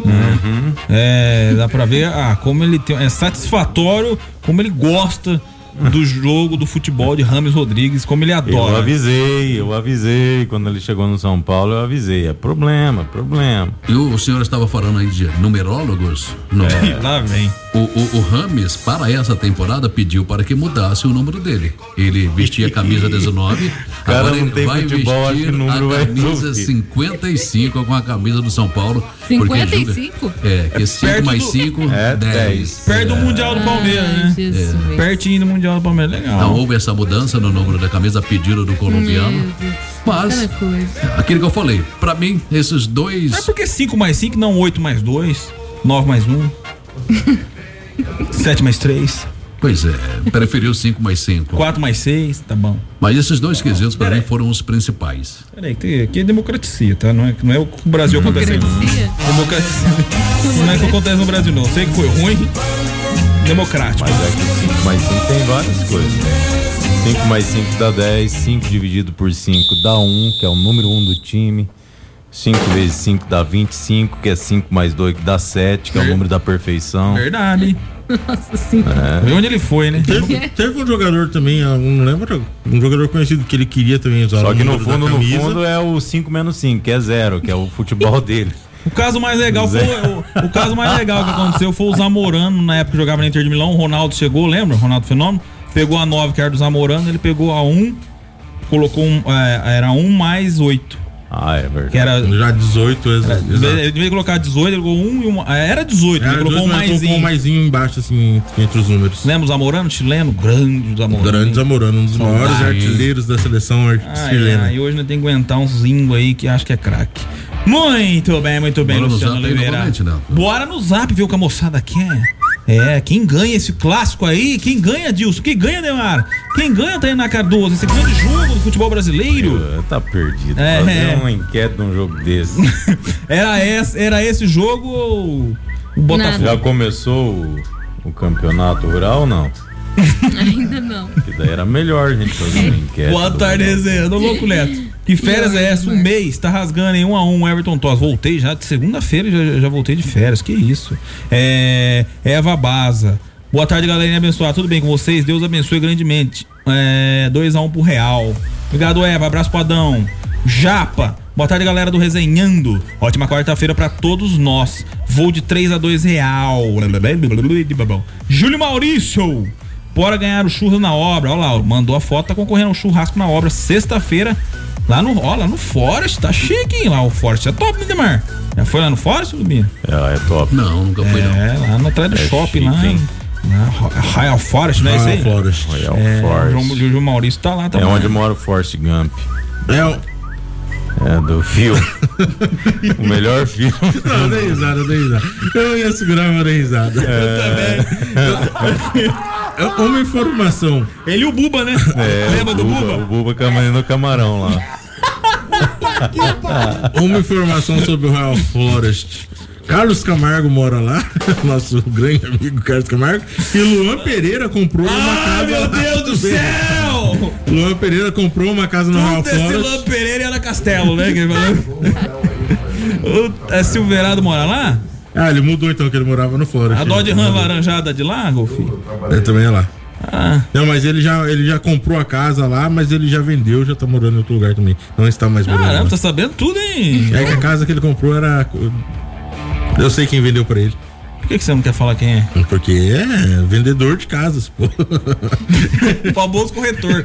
Dá pra ver como ele tem. É satisfatório como ele gosta do jogo, do futebol de Rames Rodrigues, como ele adora. Eu avisei, quando ele chegou no São Paulo, eu avisei, é problema. E o senhor estava falando aí de numerólogos? Lá vem. O Rames, para essa temporada, pediu para que mudasse o número dele. Ele vestia a camisa 19, agora ele vai futebol, vestir a camisa 55 com a camisa do São Paulo. 55? Que 5 mais 5 é 10. Perto do Mundial do Palmeiras, né? Pertinho do Mundial do Palmeiras, legal. Então houve essa mudança no número da camisa a pedido do colombiano. Mas, aquilo que eu falei, pra mim, esses dois... Mas por que 5 mais 5, não 8 mais 2, 9 mais 1, 7 mais 3? Pois é, preferiu 5 mais 5. 4 mais 6, tá bom. Mas esses dois quesitos pra mim foram os principais. Peraí, aqui é democracia, tá? Não é o que o Brasil acontece. Democracia? Não é o que acontece no Brasil, não. Eu sei que foi ruim, democrático. Mas é que 5 mais 5 tem várias coisas. 5 mais 5 dá 10, 5 dividido por 5 dá 1, que é o número 1 do time. 5 vezes 5 dá 25, que é 5 mais 2 que dá 7, que é o número da perfeição. Verdade. Nossa senhora. Vê onde ele foi, né? Teve um jogador também, não lembro, um jogador conhecido que ele queria também usar. Só que no fundo é o 5 menos 5, que é 0, que é o futebol dele. O caso mais legal foi o caso mais legal que aconteceu foi o Zamorano, na época que jogava na Inter de Milão. O Ronaldo chegou, lembra? O Ronaldo Fenômeno pegou a 9, que era do Zamorano, ele pegou a 1, colocou era 1 mais 8. É verdade. Que era já 18, ele devia colocar 18, ele colocou 1 e 1. Era 18, ele colocou um maisinho embaixo, assim, entre os números. Lembra o Zamorano, chileno? Grande Zamorano, um dos maiores artilheiros da seleção chilena. E hoje nós temos que aguentar uns zingo aí que acho que é craque. Muito bem, Luciano Oliveira. Bora no zap ver o que a moçada quer. Quem ganha esse clássico aí? Quem ganha, Dilson? Quem ganha, Demar? Quem ganha, Tainá Cardoso? Esse grande jogo do futebol brasileiro? Tá perdido. Fazer uma enquete num jogo desse. Era esse jogo ou o Botafogo? Já começou o campeonato rural ou não? Ainda não. Que daí era melhor a gente fazer uma enquete. Boa tarde, resenha. Louco, Neto. Que férias é essa? Um mês, tá rasgando em 1-1, Everton Toss. Voltei já de segunda-feira, já voltei de férias. Que isso? Eva Baza. Boa tarde, galerinha abençoada. Tudo bem com vocês? Deus abençoe grandemente. 2-1 pro Real. Obrigado, Eva. Abraço pro Adão. Japa. Boa tarde, galera do Resenhando. Ótima quarta-feira pra todos nós. Vou de 3-2 Real. Júlio Maurício. Bora ganhar o churras na obra. Olha lá, mandou a foto, tá concorrendo ao churrasco na obra. Sexta-feira. Lá no Forest, tá chique, hein? Lá o Forest é top, né, Demar? Já foi lá no Forest, Lubinha? É top. Não, nunca fui não. Lá no atrás do shopping, chique, lá. Royal Forest, não é isso aí? Forest. Royal Forest. O João Maurício tá lá também. É onde mora o Forrest Gump. Do filme. O melhor filme. Não, dei risada. Eu ia segurar, mas dei risada. Uma informação. Ele e o Buba, né? Lembra do Buba? O Buba caminhando no camarão lá. Uma informação sobre o Royal Forest. Carlos Camargo mora lá, nosso grande amigo Carlos Camargo. E Luan Pereira comprou uma casa. Meu Deus do céu! Luan Pereira comprou uma casa no Royal Forest. Luan Pereira e Ana Castelo, né? O Silverado mora lá? Ele mudou então, que ele morava no Forest. A Dodge Ram laranjada de lá, Golfinho? Ele também é lá. Não, mas ele já comprou a casa lá, mas ele já vendeu, já tá morando em outro lugar também. Não está mais morando. Caramba, tá sabendo tudo, hein? Que a casa que ele comprou era... Eu sei quem vendeu pra ele. Por que você não quer falar quem é? Porque é vendedor de casas, pô. O famoso corretor.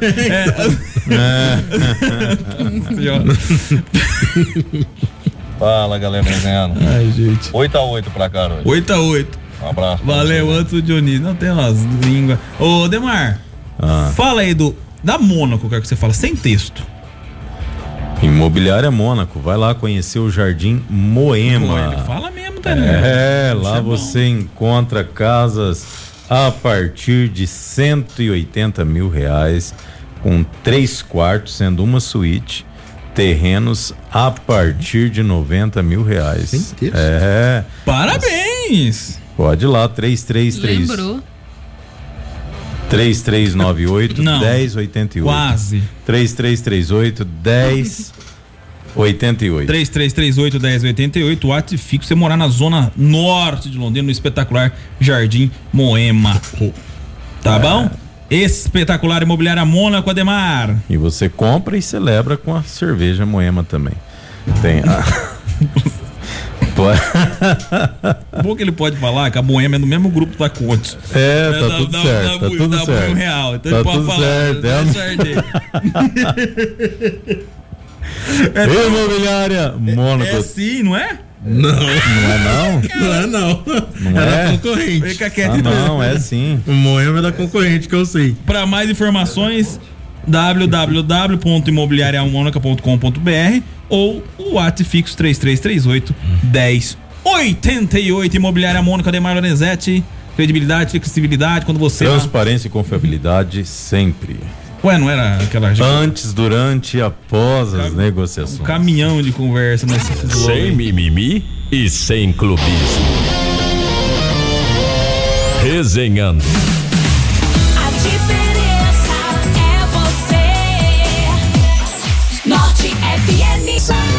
Fala, galera resenhando. Ai, gente. 8-8 pra cá hoje. 8-8. Um abraço. Valeu, antes do Dionísio. Não tem umas línguas. Ô, Demar, fala aí da Mônaco, quero que você fala, sem texto. Imobiliária Mônaco, vai lá conhecer o Jardim Moema. Fala mesmo, tá, né? Lá você encontra casas a partir de R$180 mil, com 3 quartos, sendo uma suíte. Terrenos a partir de R$90 mil. Sem texto? Parabéns! Pode ir lá, 3331. Lembrou? 3398-1088. Quase. 3338-1088. 3338-1088, o WhatsApp fixo, você morar na zona norte de Londrina, no espetacular Jardim Moema. Tá bom? Espetacular Imobiliária Mônaco, Ademar. E você compra e celebra com a cerveja Moema também. Tem a... Bom que ele pode falar que a Moema é no mesmo grupo da Conte. Tá tudo certo. Tá tudo certo. Real. Então tá ele pode tudo falar. Certo. Imobiliária Mônaco. É sim, não é? Não. Não é não? Não é não. Não é é? Concorrente. Fica quieto. Não, é sim. O Moema é da concorrente, que eu sei. Para mais informações, www.imobiliariamonaca.com.br ou o WhatsApp fixo 3338-1088. Imobiliária Mônaco, Ademar Lorenzetti. Credibilidade, flexibilidade, quando você... Transparência e confiabilidade sempre. Ué, não era aquela... Antes, durante e após as negociações. Um caminhão de conversa nesse Sem mimimi e sem clubismo. Resenhando. A diferença é você. Norte FM.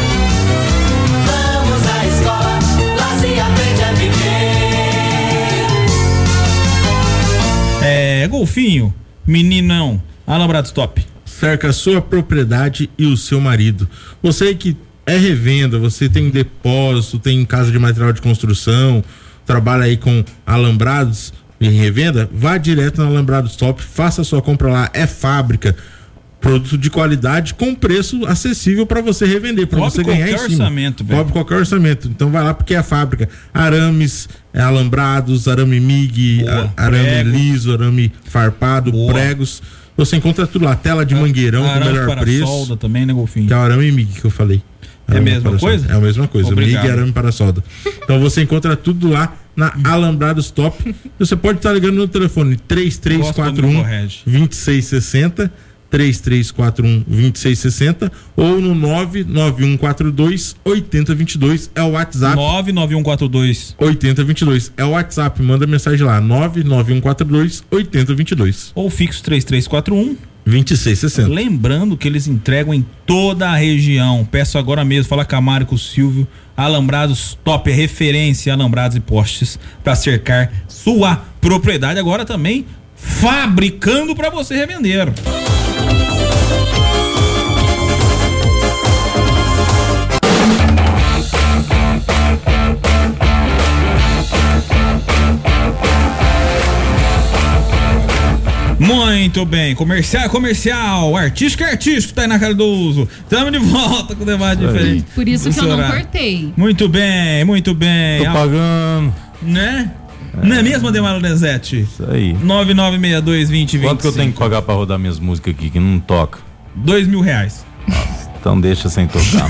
Vamos à escola, lá se aprende a viver. Golfinho, meninão, Alambrados Top. Cerca a sua propriedade e o seu marido. Você que é revenda, você tem depósito, tem casa de material de construção, trabalha aí com alambrados em revenda, vá direto na Alambrados Top, faça a sua compra lá, é fábrica, produto de qualidade com preço acessível para você revender, para você ganhar em cima. Cobre qualquer orçamento. Então vai lá porque é a fábrica. Arames, alambrados, arame MIG, arame liso, arame farpado, pregos. Você encontra tudo lá, tela de mangueirão com o melhor preço. Solda também, né, Golfinho? Que é o arame MIG que eu falei. É a mesma coisa? É a mesma coisa. Obrigado. MIG e arame para solda. Então você encontra tudo lá na Alambrados Top. Você pode estar ligando no telefone 3341-2660, 3341-2660 ou no 99142-8022 é o WhatsApp. 99142-8022 é o WhatsApp, manda mensagem lá, 99142-8022 ou fixo 3341-2660. Lembrando que eles entregam em toda a região. Peço agora mesmo, fala com a Mari, com o Silvio. Alambrados Top, referência, alambrados e postes para cercar sua propriedade. Agora também fabricando para você revender. Muito bem, comercial, artístico, Tainá Cardoso. Tamo de volta com o debate diferente. Por isso que eu não cortei. Muito bem. Tô pagando. Né? Não é mesmo, Ademar Lorenzetti? Isso aí. 9962-2025. Quanto que eu tenho que pagar pra rodar minhas músicas aqui que não toca? R$2.000. Então deixa sem tocar.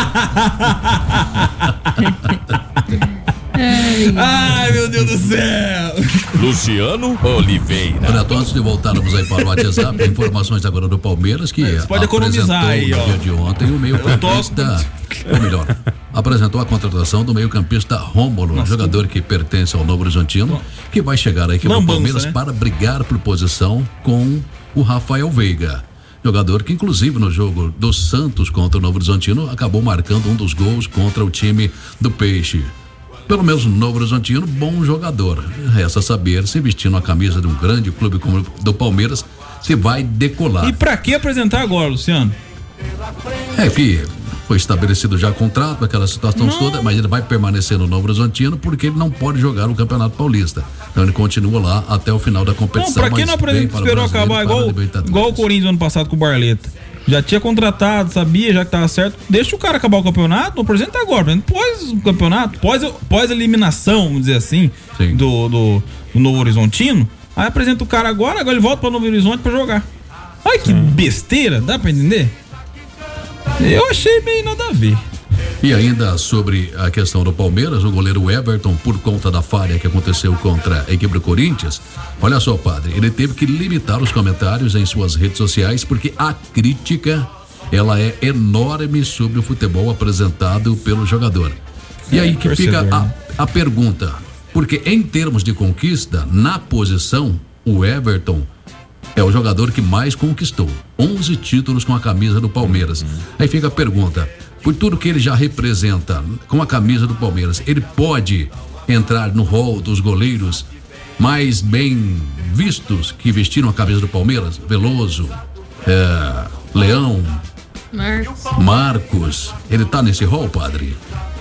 Ai, meu Deus do céu! Luciano Oliveira. Renato, antes de voltarmos aí para o WhatsApp, informações agora do Palmeiras, que pode economizar aí, no dia de ontem o meio-campista, ou melhor, apresentou a contratação do meio-campista Rômulo, jogador que pertence ao Novo Horizontino, que vai chegar aí aqui no Palmeiras, né, para brigar por posição com o Rafael Veiga. Jogador que, inclusive, no jogo do Santos contra o Novo Horizontino, acabou marcando um dos gols contra o time do Peixe. Pelo menos no Novo Horizontino, bom jogador. Resta saber se vestindo a camisa de um grande clube como o do Palmeiras, se vai decolar. E pra que apresentar agora, Luciano? É que foi estabelecido já contrato, aquela situação toda, mas ele vai permanecer no Novo Horizontino porque ele não pode jogar o Campeonato Paulista. Então ele continua lá até o final da competição. Não, pra que não esperou acabar igual o Corinthians ano passado com o Barleta? Já tinha contratado, sabia, já que tava certo. Deixa o cara acabar o campeonato, não apresenta agora. Pós o campeonato, pós eliminação, vamos dizer assim, do Novo Horizontino. Aí apresenta o cara agora ele volta para Novo Horizonte para jogar. Ai, que besteira, dá pra entender? Eu achei bem nada a ver. E ainda sobre a questão do Palmeiras, o goleiro Everton, por conta da falha que aconteceu contra a equipe do Corinthians, olha só, padre, ele teve que limitar os comentários em suas redes sociais porque a crítica, ela é enorme sobre o futebol apresentado pelo jogador. E aí que fica a pergunta, porque em termos de conquista, na posição, o Everton é o jogador que mais conquistou, 11 títulos com a camisa do Palmeiras. Aí fica a pergunta, por tudo que ele já representa com a camisa do Palmeiras, ele pode entrar no rol dos goleiros mais bem vistos que vestiram a camisa do Palmeiras? Veloso, Leão, Marcos, ele tá nesse rol, padre?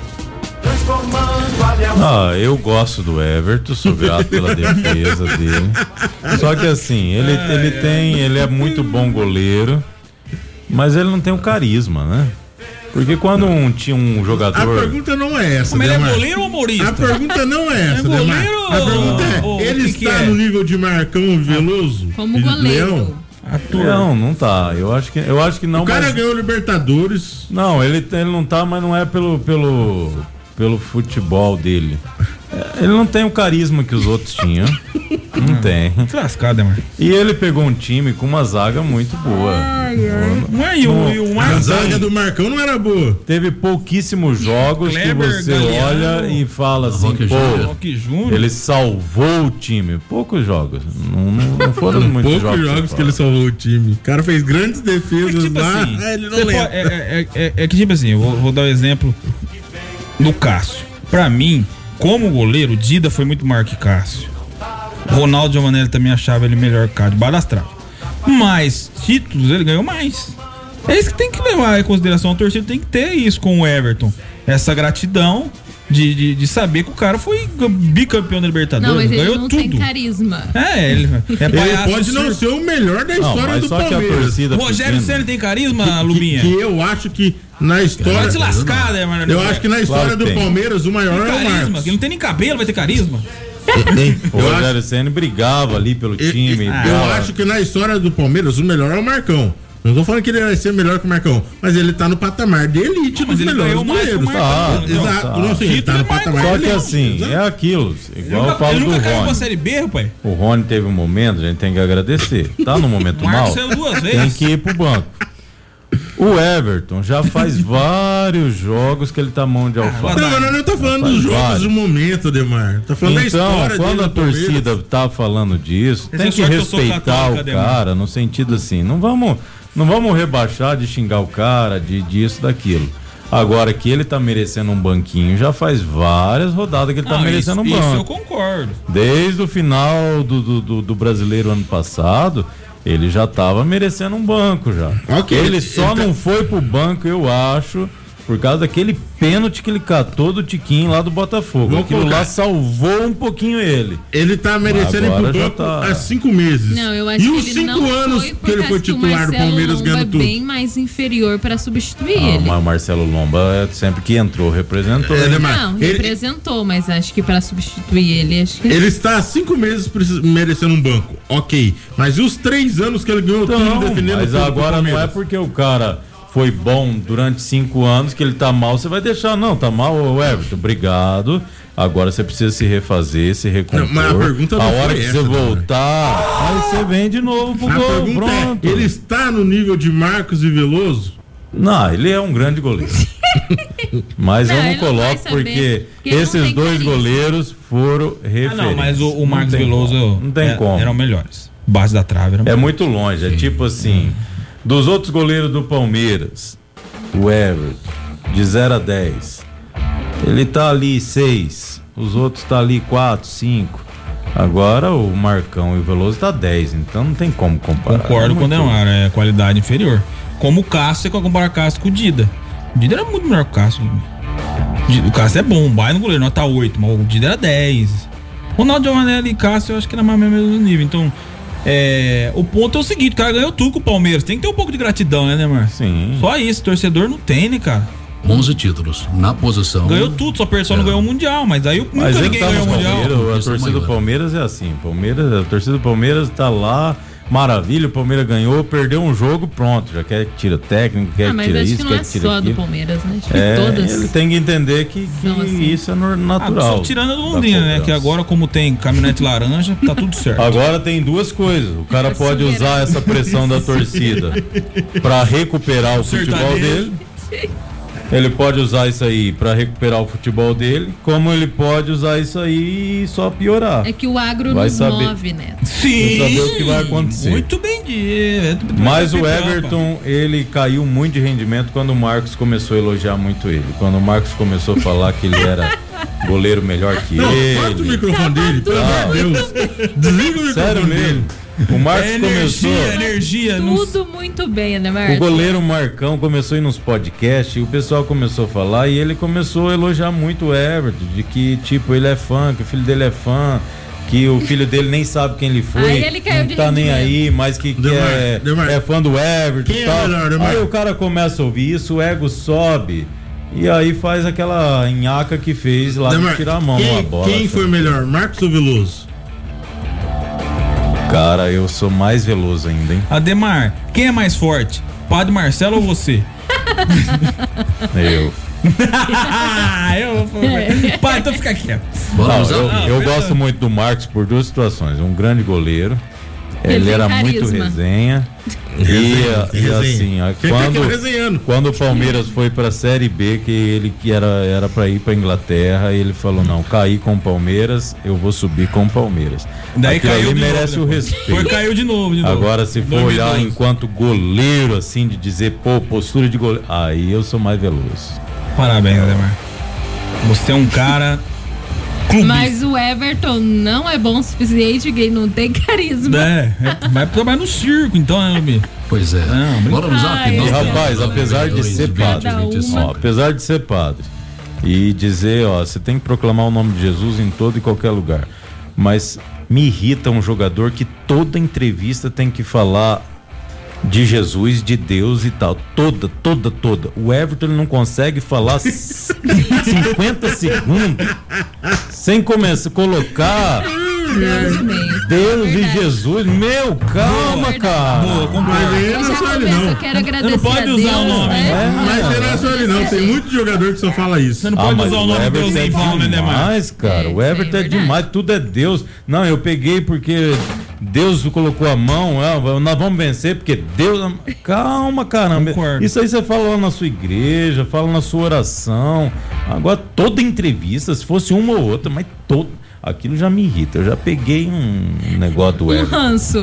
Eu gosto do Everton, sou grato pela defesa dele. Só que assim, ele é muito bom goleiro, mas ele não tem o carisma, né? Porque quando tinha um jogador... A pergunta não é essa, Mas ele Demar. é goleiro ou humorista? A pergunta não é essa, Demar. goleiro A pergunta ele está no nível de Marcão Veloso? Como goleiro. Leão? Não tá. Eu acho que não. O cara mas... ganhou Libertadores. Não, ele não tá, mas não é pelo futebol dele. Ele não tem o carisma que os outros tinham. Não tem. Lascada, mano. E ele pegou um time com uma zaga muito boa. A zaga do Marcão não era boa. Teve pouquíssimos jogos que você olha e fala assim, ele salvou o time. Poucos jogos. Não foram muitos jogos. Poucos jogos que ele salvou o time. O cara fez grandes defesas lá. Assim, ele não lembra. É que tipo assim, eu vou dar um exemplo do Cássio. Pra mim, como goleiro, o Dida foi muito maior que Cássio. Ronaldo Giovanelli também achava ele melhor que Cássio, debaixo das traves. Mas títulos ele ganhou mais. É isso que tem que levar em consideração. A torcida tem que ter isso com o Everton. Essa gratidão de saber que o cara foi bicampeão da Libertadores. Não, mas ele ganhou não tudo. Tem carisma. Ele pode não ser o melhor da história do Palmeiras. Rogério Ceni tem carisma, Lubinha? Que eu acho que na história... Vai te lascar, né, mano? Eu acho que na história do Palmeiras o maior é o Marcos. Que não tem nem cabelo, vai ter carisma. O Rogério Ceni brigava ali pelo time. Eu acho que na história do Palmeiras o melhor é o Marcão. Não tô falando que ele vai ser melhor que o Marcão, mas ele tá no patamar de elite dos melhores goleiros. Exato. Ele tá no patamar de elite. Só que assim, é aquilo. Igual eu falo do Rony. Caiu pra Série B, rapaz. O Rony teve um momento, a gente tem que agradecer. Tá no momento mal, tem que ir pro banco. O Everton já faz vários jogos que ele tá mão de alface. Não, não tô falando dos jogos do momento, Demar. Tô falando da história dele. Então, quando a torcida tá falando disso, tem que respeitar o cara, no sentido assim, não vamos rebaixar de xingar o cara, disso, daquilo. Agora que ele tá merecendo um banquinho, já faz várias rodadas que ele tá merecendo um banco. Isso eu concordo. Desde o final do Brasileiro ano passado, ele já tava merecendo um banco já. Okay. Ele só não foi pro banco, eu acho, por causa daquele pênalti que ele catou do Tiquinho lá do Botafogo. Aquilo lá salvou um pouquinho ele. Ele tá merecendo ir pro banco há 5 meses. Não, eu acho e que os ele 5 não anos foi que ele foi titular do Palmeiras ganhando tudo. Bem mais inferior para substituir ele. Mas o Marcelo Lomba sempre que entrou representou. Não, representou, mas acho que para substituir ele, acho que... Ele está há 5 meses merecendo um banco, ok. Mas e os 3 anos que ele ganhou tudo defendendo mas agora não é porque o cara foi bom durante 5 anos que ele tá mal, você vai deixar, não, tá mal, Everton, obrigado, agora você precisa se refazer, se recompor. Não, mas a pergunta não hora foi que essa, você voltar, aí você vem de novo pro gol, pronto. Ele está no nível de Marcos e Veloso? Não, ele é um grande goleiro. Mas eu não coloco porque esses dois goleiros foram referência. Não, mas o Marcos Veloso não tem como. Eram melhores. Base da trave era melhor. Muito longe, é tipo assim, dos outros goleiros do Palmeiras, o Everton, de 0 a 10, ele tá ali 6, os outros tá ali 4, 5. Agora o Marcão e o Veloso tá 10, então não tem como comparar. Concordo com o Demar, é qualidade inferior. Como o Cássio, você comparar o Cássio com o Dida. O Dida era muito melhor que o Cássio. O Cássio é bom, vai no goleiro, nota 8, mas o Dida era 10. Ronaldo Giovanelli e Cássio eu acho que era mais ou menos no nível, então... o ponto é o seguinte, o cara ganhou tudo com o Palmeiras. Tem que ter um pouco de gratidão, né, Neymar? Sim. Só isso, torcedor não tem, né, cara? 11 títulos na posição. Ganhou tudo, só não ganhou o Mundial, mas aí nunca ninguém ganhou o Mundial. A torcida do Palmeiras é assim, a torcida do Palmeiras tá lá, maravilha, o Palmeiras ganhou, perdeu um jogo, pronto, já quer que tira técnico, quer que tira isso, quer que tira aquilo. Mas acho que não é só do Palmeiras, né? Acho que todas. Ele tem que entender que assim. Isso é natural. Só tirando a do Londrina, né? Que agora, como tem caminhonete laranja, tá tudo certo. Agora tem duas coisas, o cara pode usar essa pressão da torcida pra recuperar o futebol dele. Ele pode usar isso aí pra recuperar o futebol dele, como ele pode usar isso aí e só piorar. É que o agro vai nos saber, move, né? Sim. Vai saber o que vai acontecer. Muito bem dito. Mas o Everton, ele caiu muito de rendimento quando o Marcos começou a elogiar muito ele. Quando o Marcos começou a falar que ele era goleiro melhor que ele. Corta o microfone dele, pelo amor de Deus. Desliga o microfone. Sério mesmo. O Marcos começou. Tudo muito bem, né, Marcos? O goleiro Marcão começou a ir nos podcasts e o pessoal começou a falar e ele começou a elogiar muito o Everton, de que tipo, ele é fã, que o filho dele é fã, que o filho dele nem sabe quem ele foi, aí ele caiu não tá nem aí, mas que é fã do Everton e tal. Aí o cara começa a ouvir isso, o ego sobe. E aí faz aquela nhaca que fez lá de tirar a mão na bola. Quem foi melhor, Marcos ou Veloso? Cara, eu sou mais Veloso ainda, hein? Ademar, quem é mais forte? Padre Marcelo ou você? Eu. Pai, então fica quieto. Eu gosto muito do Marcos por duas situações. Um grande goleiro. Ele era muito resenha. E assim, quando o Palmeiras foi pra Série B, que ele era pra ir pra Inglaterra, ele falou: não, caí com o Palmeiras, eu vou subir com o Palmeiras. Daí caiu de merece novo, o respeito. Caiu de novo. Agora, se for olhar enquanto goleiro, assim, de dizer, postura de goleiro, aí eu sou mais Veloso. Parabéns, Ademar. Você é um cara. Mas o Everton não é bom o suficiente, que ele não tem carisma. Vai trabalhar no circo, então, né, Lubi? Pois é. Bora no zap. Rapaz, apesar de ser padre e dizer, você tem que proclamar o nome de Jesus em todo e qualquer lugar. Mas me irrita um jogador que toda entrevista tem que falar de Jesus, de Deus e tal. Toda. O Everton ele não consegue falar 50 segundos sem começar a colocar Deus e Jesus. Meu, calma, cara. Eu quero agradecer. Não pode usar o nome, Mas não é só ele, não. Tem muito jogador que só fala isso. Você não pode usar o nome de Deus em vão, né, Neymar? Mas, cara, o Everton é demais. Tudo é Deus. Não, eu peguei porque Deus colocou a mão, nós vamos vencer porque Deus. Calma, caramba. Concordo. Isso aí você fala lá na sua igreja, fala na sua oração. Agora, toda entrevista, se fosse uma ou outra, mas aquilo já me irrita. Eu já peguei um negócio do Everton. Ranço.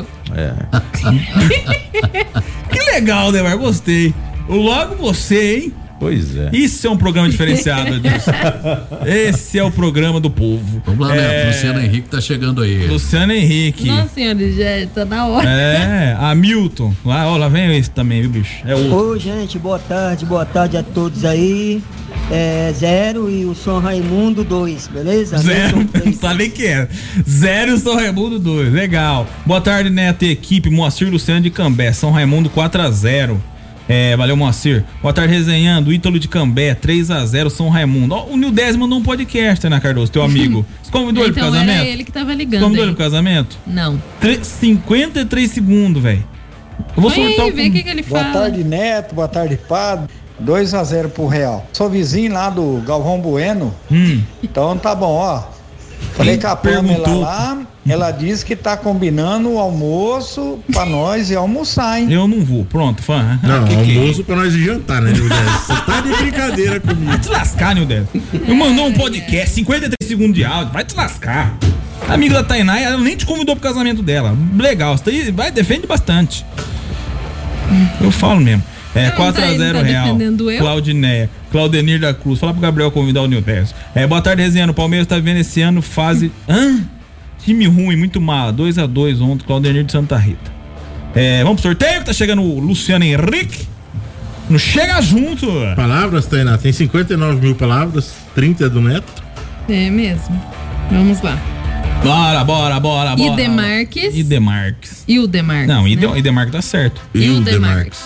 Que legal, Neymar, gostei. Logo você, hein? Pois é. Isso é um programa diferenciado, Edilson. Esse é o programa do povo. Vamos lá, né? Luciano Henrique tá chegando aí. Luciano Henrique. Nossa senhora, já tá na hora. Hamilton. Lá vem esse também, viu, bicho? Oi, gente, boa tarde a todos aí. 0 e o São Raimundo 2, beleza? 0, não sabe nem que era. 0 e o São Raimundo 2, legal. Boa tarde, Neto e equipe. Moacir Luciano de Cambé, São Raimundo 4-0. Valeu, Moacir. Boa tarde, resenhando. Ítalo de Cambé, 3-0, São Raimundo. O Nildésio mandou um podcast, né, Cardoso, teu amigo. Você convidou ele pro casamento? Era ele que tava ligando. Convidou ele pro casamento? Não. 53 segundos, velho. Eu vou soltar o que ele fala. Boa tarde, Neto. Boa tarde, Padre. 2-0 pro Real. Sou vizinho lá do Galvão Bueno. Então tá bom, ó. Falei com a Pamela lá. Ela disse que tá combinando o almoço pra nós e almoçar, hein? Eu não vou, pronto, fã. Não, almoço pra nós ir jantar, né, Nildésio? Você tá de brincadeira comigo. Vai te lascar, Nildésio. Eu mandou um podcast, 53 segundos de áudio, vai te lascar. Amigo da Tainá, ela nem te convidou pro casamento dela. Legal, você vai, defende bastante. Eu falo mesmo. 4-0 Real. Claudinéia. Claudenir da Cruz. Fala pro Gabriel convidar o Nildésio. Boa tarde, resenhando. O Palmeiras tá vivendo esse ano fase. Time ruim, muito mal. 2-2 ontem, Claudenir de Santa Rita. Vamos pro sorteio que tá chegando o Luciano Henrique. Não chega junto. Palavras, Tainá. Tem 59 mil palavras. 30 do Neto. É mesmo. Vamos lá. Bora. Idemarques. E o Demarques. Não, Idemarques tá certo. E o Demarques.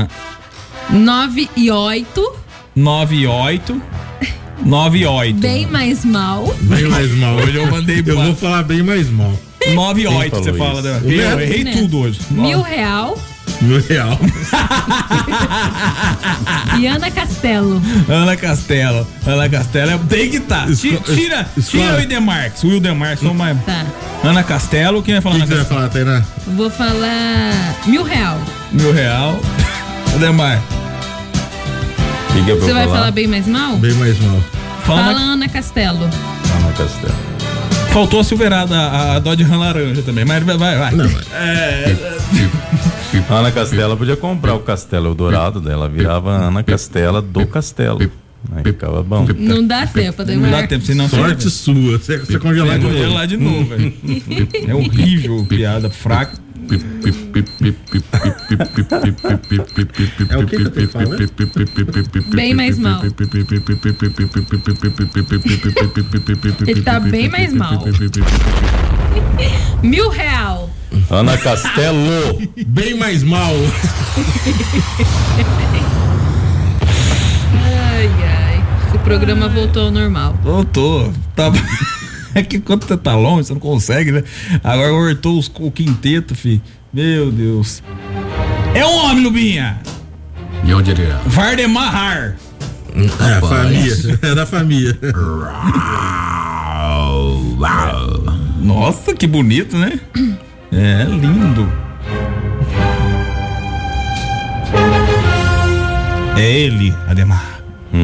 9 e 8. 9-8. Bem mais mal. Hoje eu mandei. Eu vou falar bem mais mal. 9-8 você fala. Eu errei tudo hoje. R$1.000. E Ana Castelo tem que estar. Tira o Idemarques. O Wildemarques não mais. Tá. Ana Castelo, quem vai falar? Quem você vai falar, Tainá? Vou falar R$1.000. R$1.000. Ademar. Que é Você vai falar bem mais mal? Bem mais mal. Fala Ana Castelo. Ana Castelo. Faltou a Silverada, a Dodge Ram laranja também, mas vai. Não, Ana Castela podia comprar o Castelo Eldorado dela, virava Ana Castela do Castelo. Aí ficava bom. Não dá tempo, Ademar. Não dá tempo, senão sorte sua. Você congelar de novo, velho. É horrível, piada fraca. É o que você fala? Bem mais mal. Ele tá bem mais mal. R$1.000. Ana Castelo. Bem mais mal. Ai. Esse programa voltou ao normal. Voltou. Tá... É que quando você tá longe, você não consegue, né? Agora cortou o quinteto, filho. Meu Deus. É um homem, Lubinha. E onde ele é? Vardemar. É a família. É da família. Nossa, que bonito, né? É lindo. É ele, Ademar.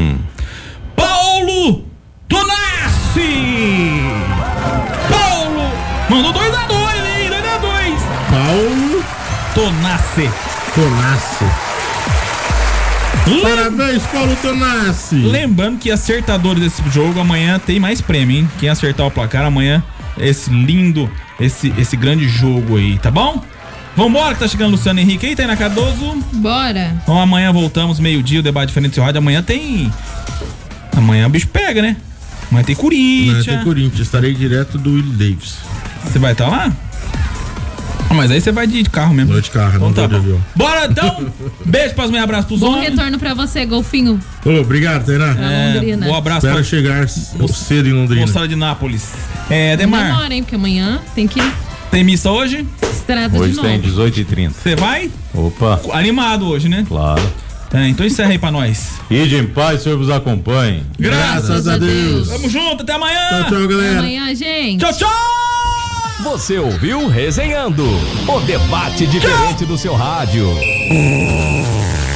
Paulo Tonassi. Paulo mandou 2-2, hein? 2-2. Paulo Tonassi. Parabéns, Paulo Tonassi. Lembrando que acertadores desse jogo amanhã tem mais prêmio, hein? Quem acertar o placar amanhã, esse lindo, esse grande jogo aí, tá bom? Vambora que tá chegando o Luciano Henrique aí, Tainá Cardoso. Bora. Então amanhã voltamos, meio-dia, o debate diferente do seu rádio. Amanhã o bicho pega, né? Amanhã tem Corinthians. Estarei direto do Will Davis. Você vai estar lá? Mas aí você vai de carro mesmo. Vou de carro, não vou de avião. Bora então! Beijo pras mães, abraço pros homens. Bom retorno pra você, Golfinho. Obrigado, Tainá. Londrina. Bom abraço. Espero chegar cedo em Londrina. Moçada de Nápoles. Demar. Não demora, hein? Porque amanhã tem que... Tem missa hoje? Estrada hoje de novo. Hoje tem 18h30. Você vai? Opa. Animado hoje, né? Claro. Então encerra aí pra nós. Ide em paz, o Senhor vos acompanhe. Graças a Deus. Tamo junto, até amanhã. Tchau, galera. Até amanhã, gente. Tchau. Você ouviu Resenhando, o debate diferente do seu rádio.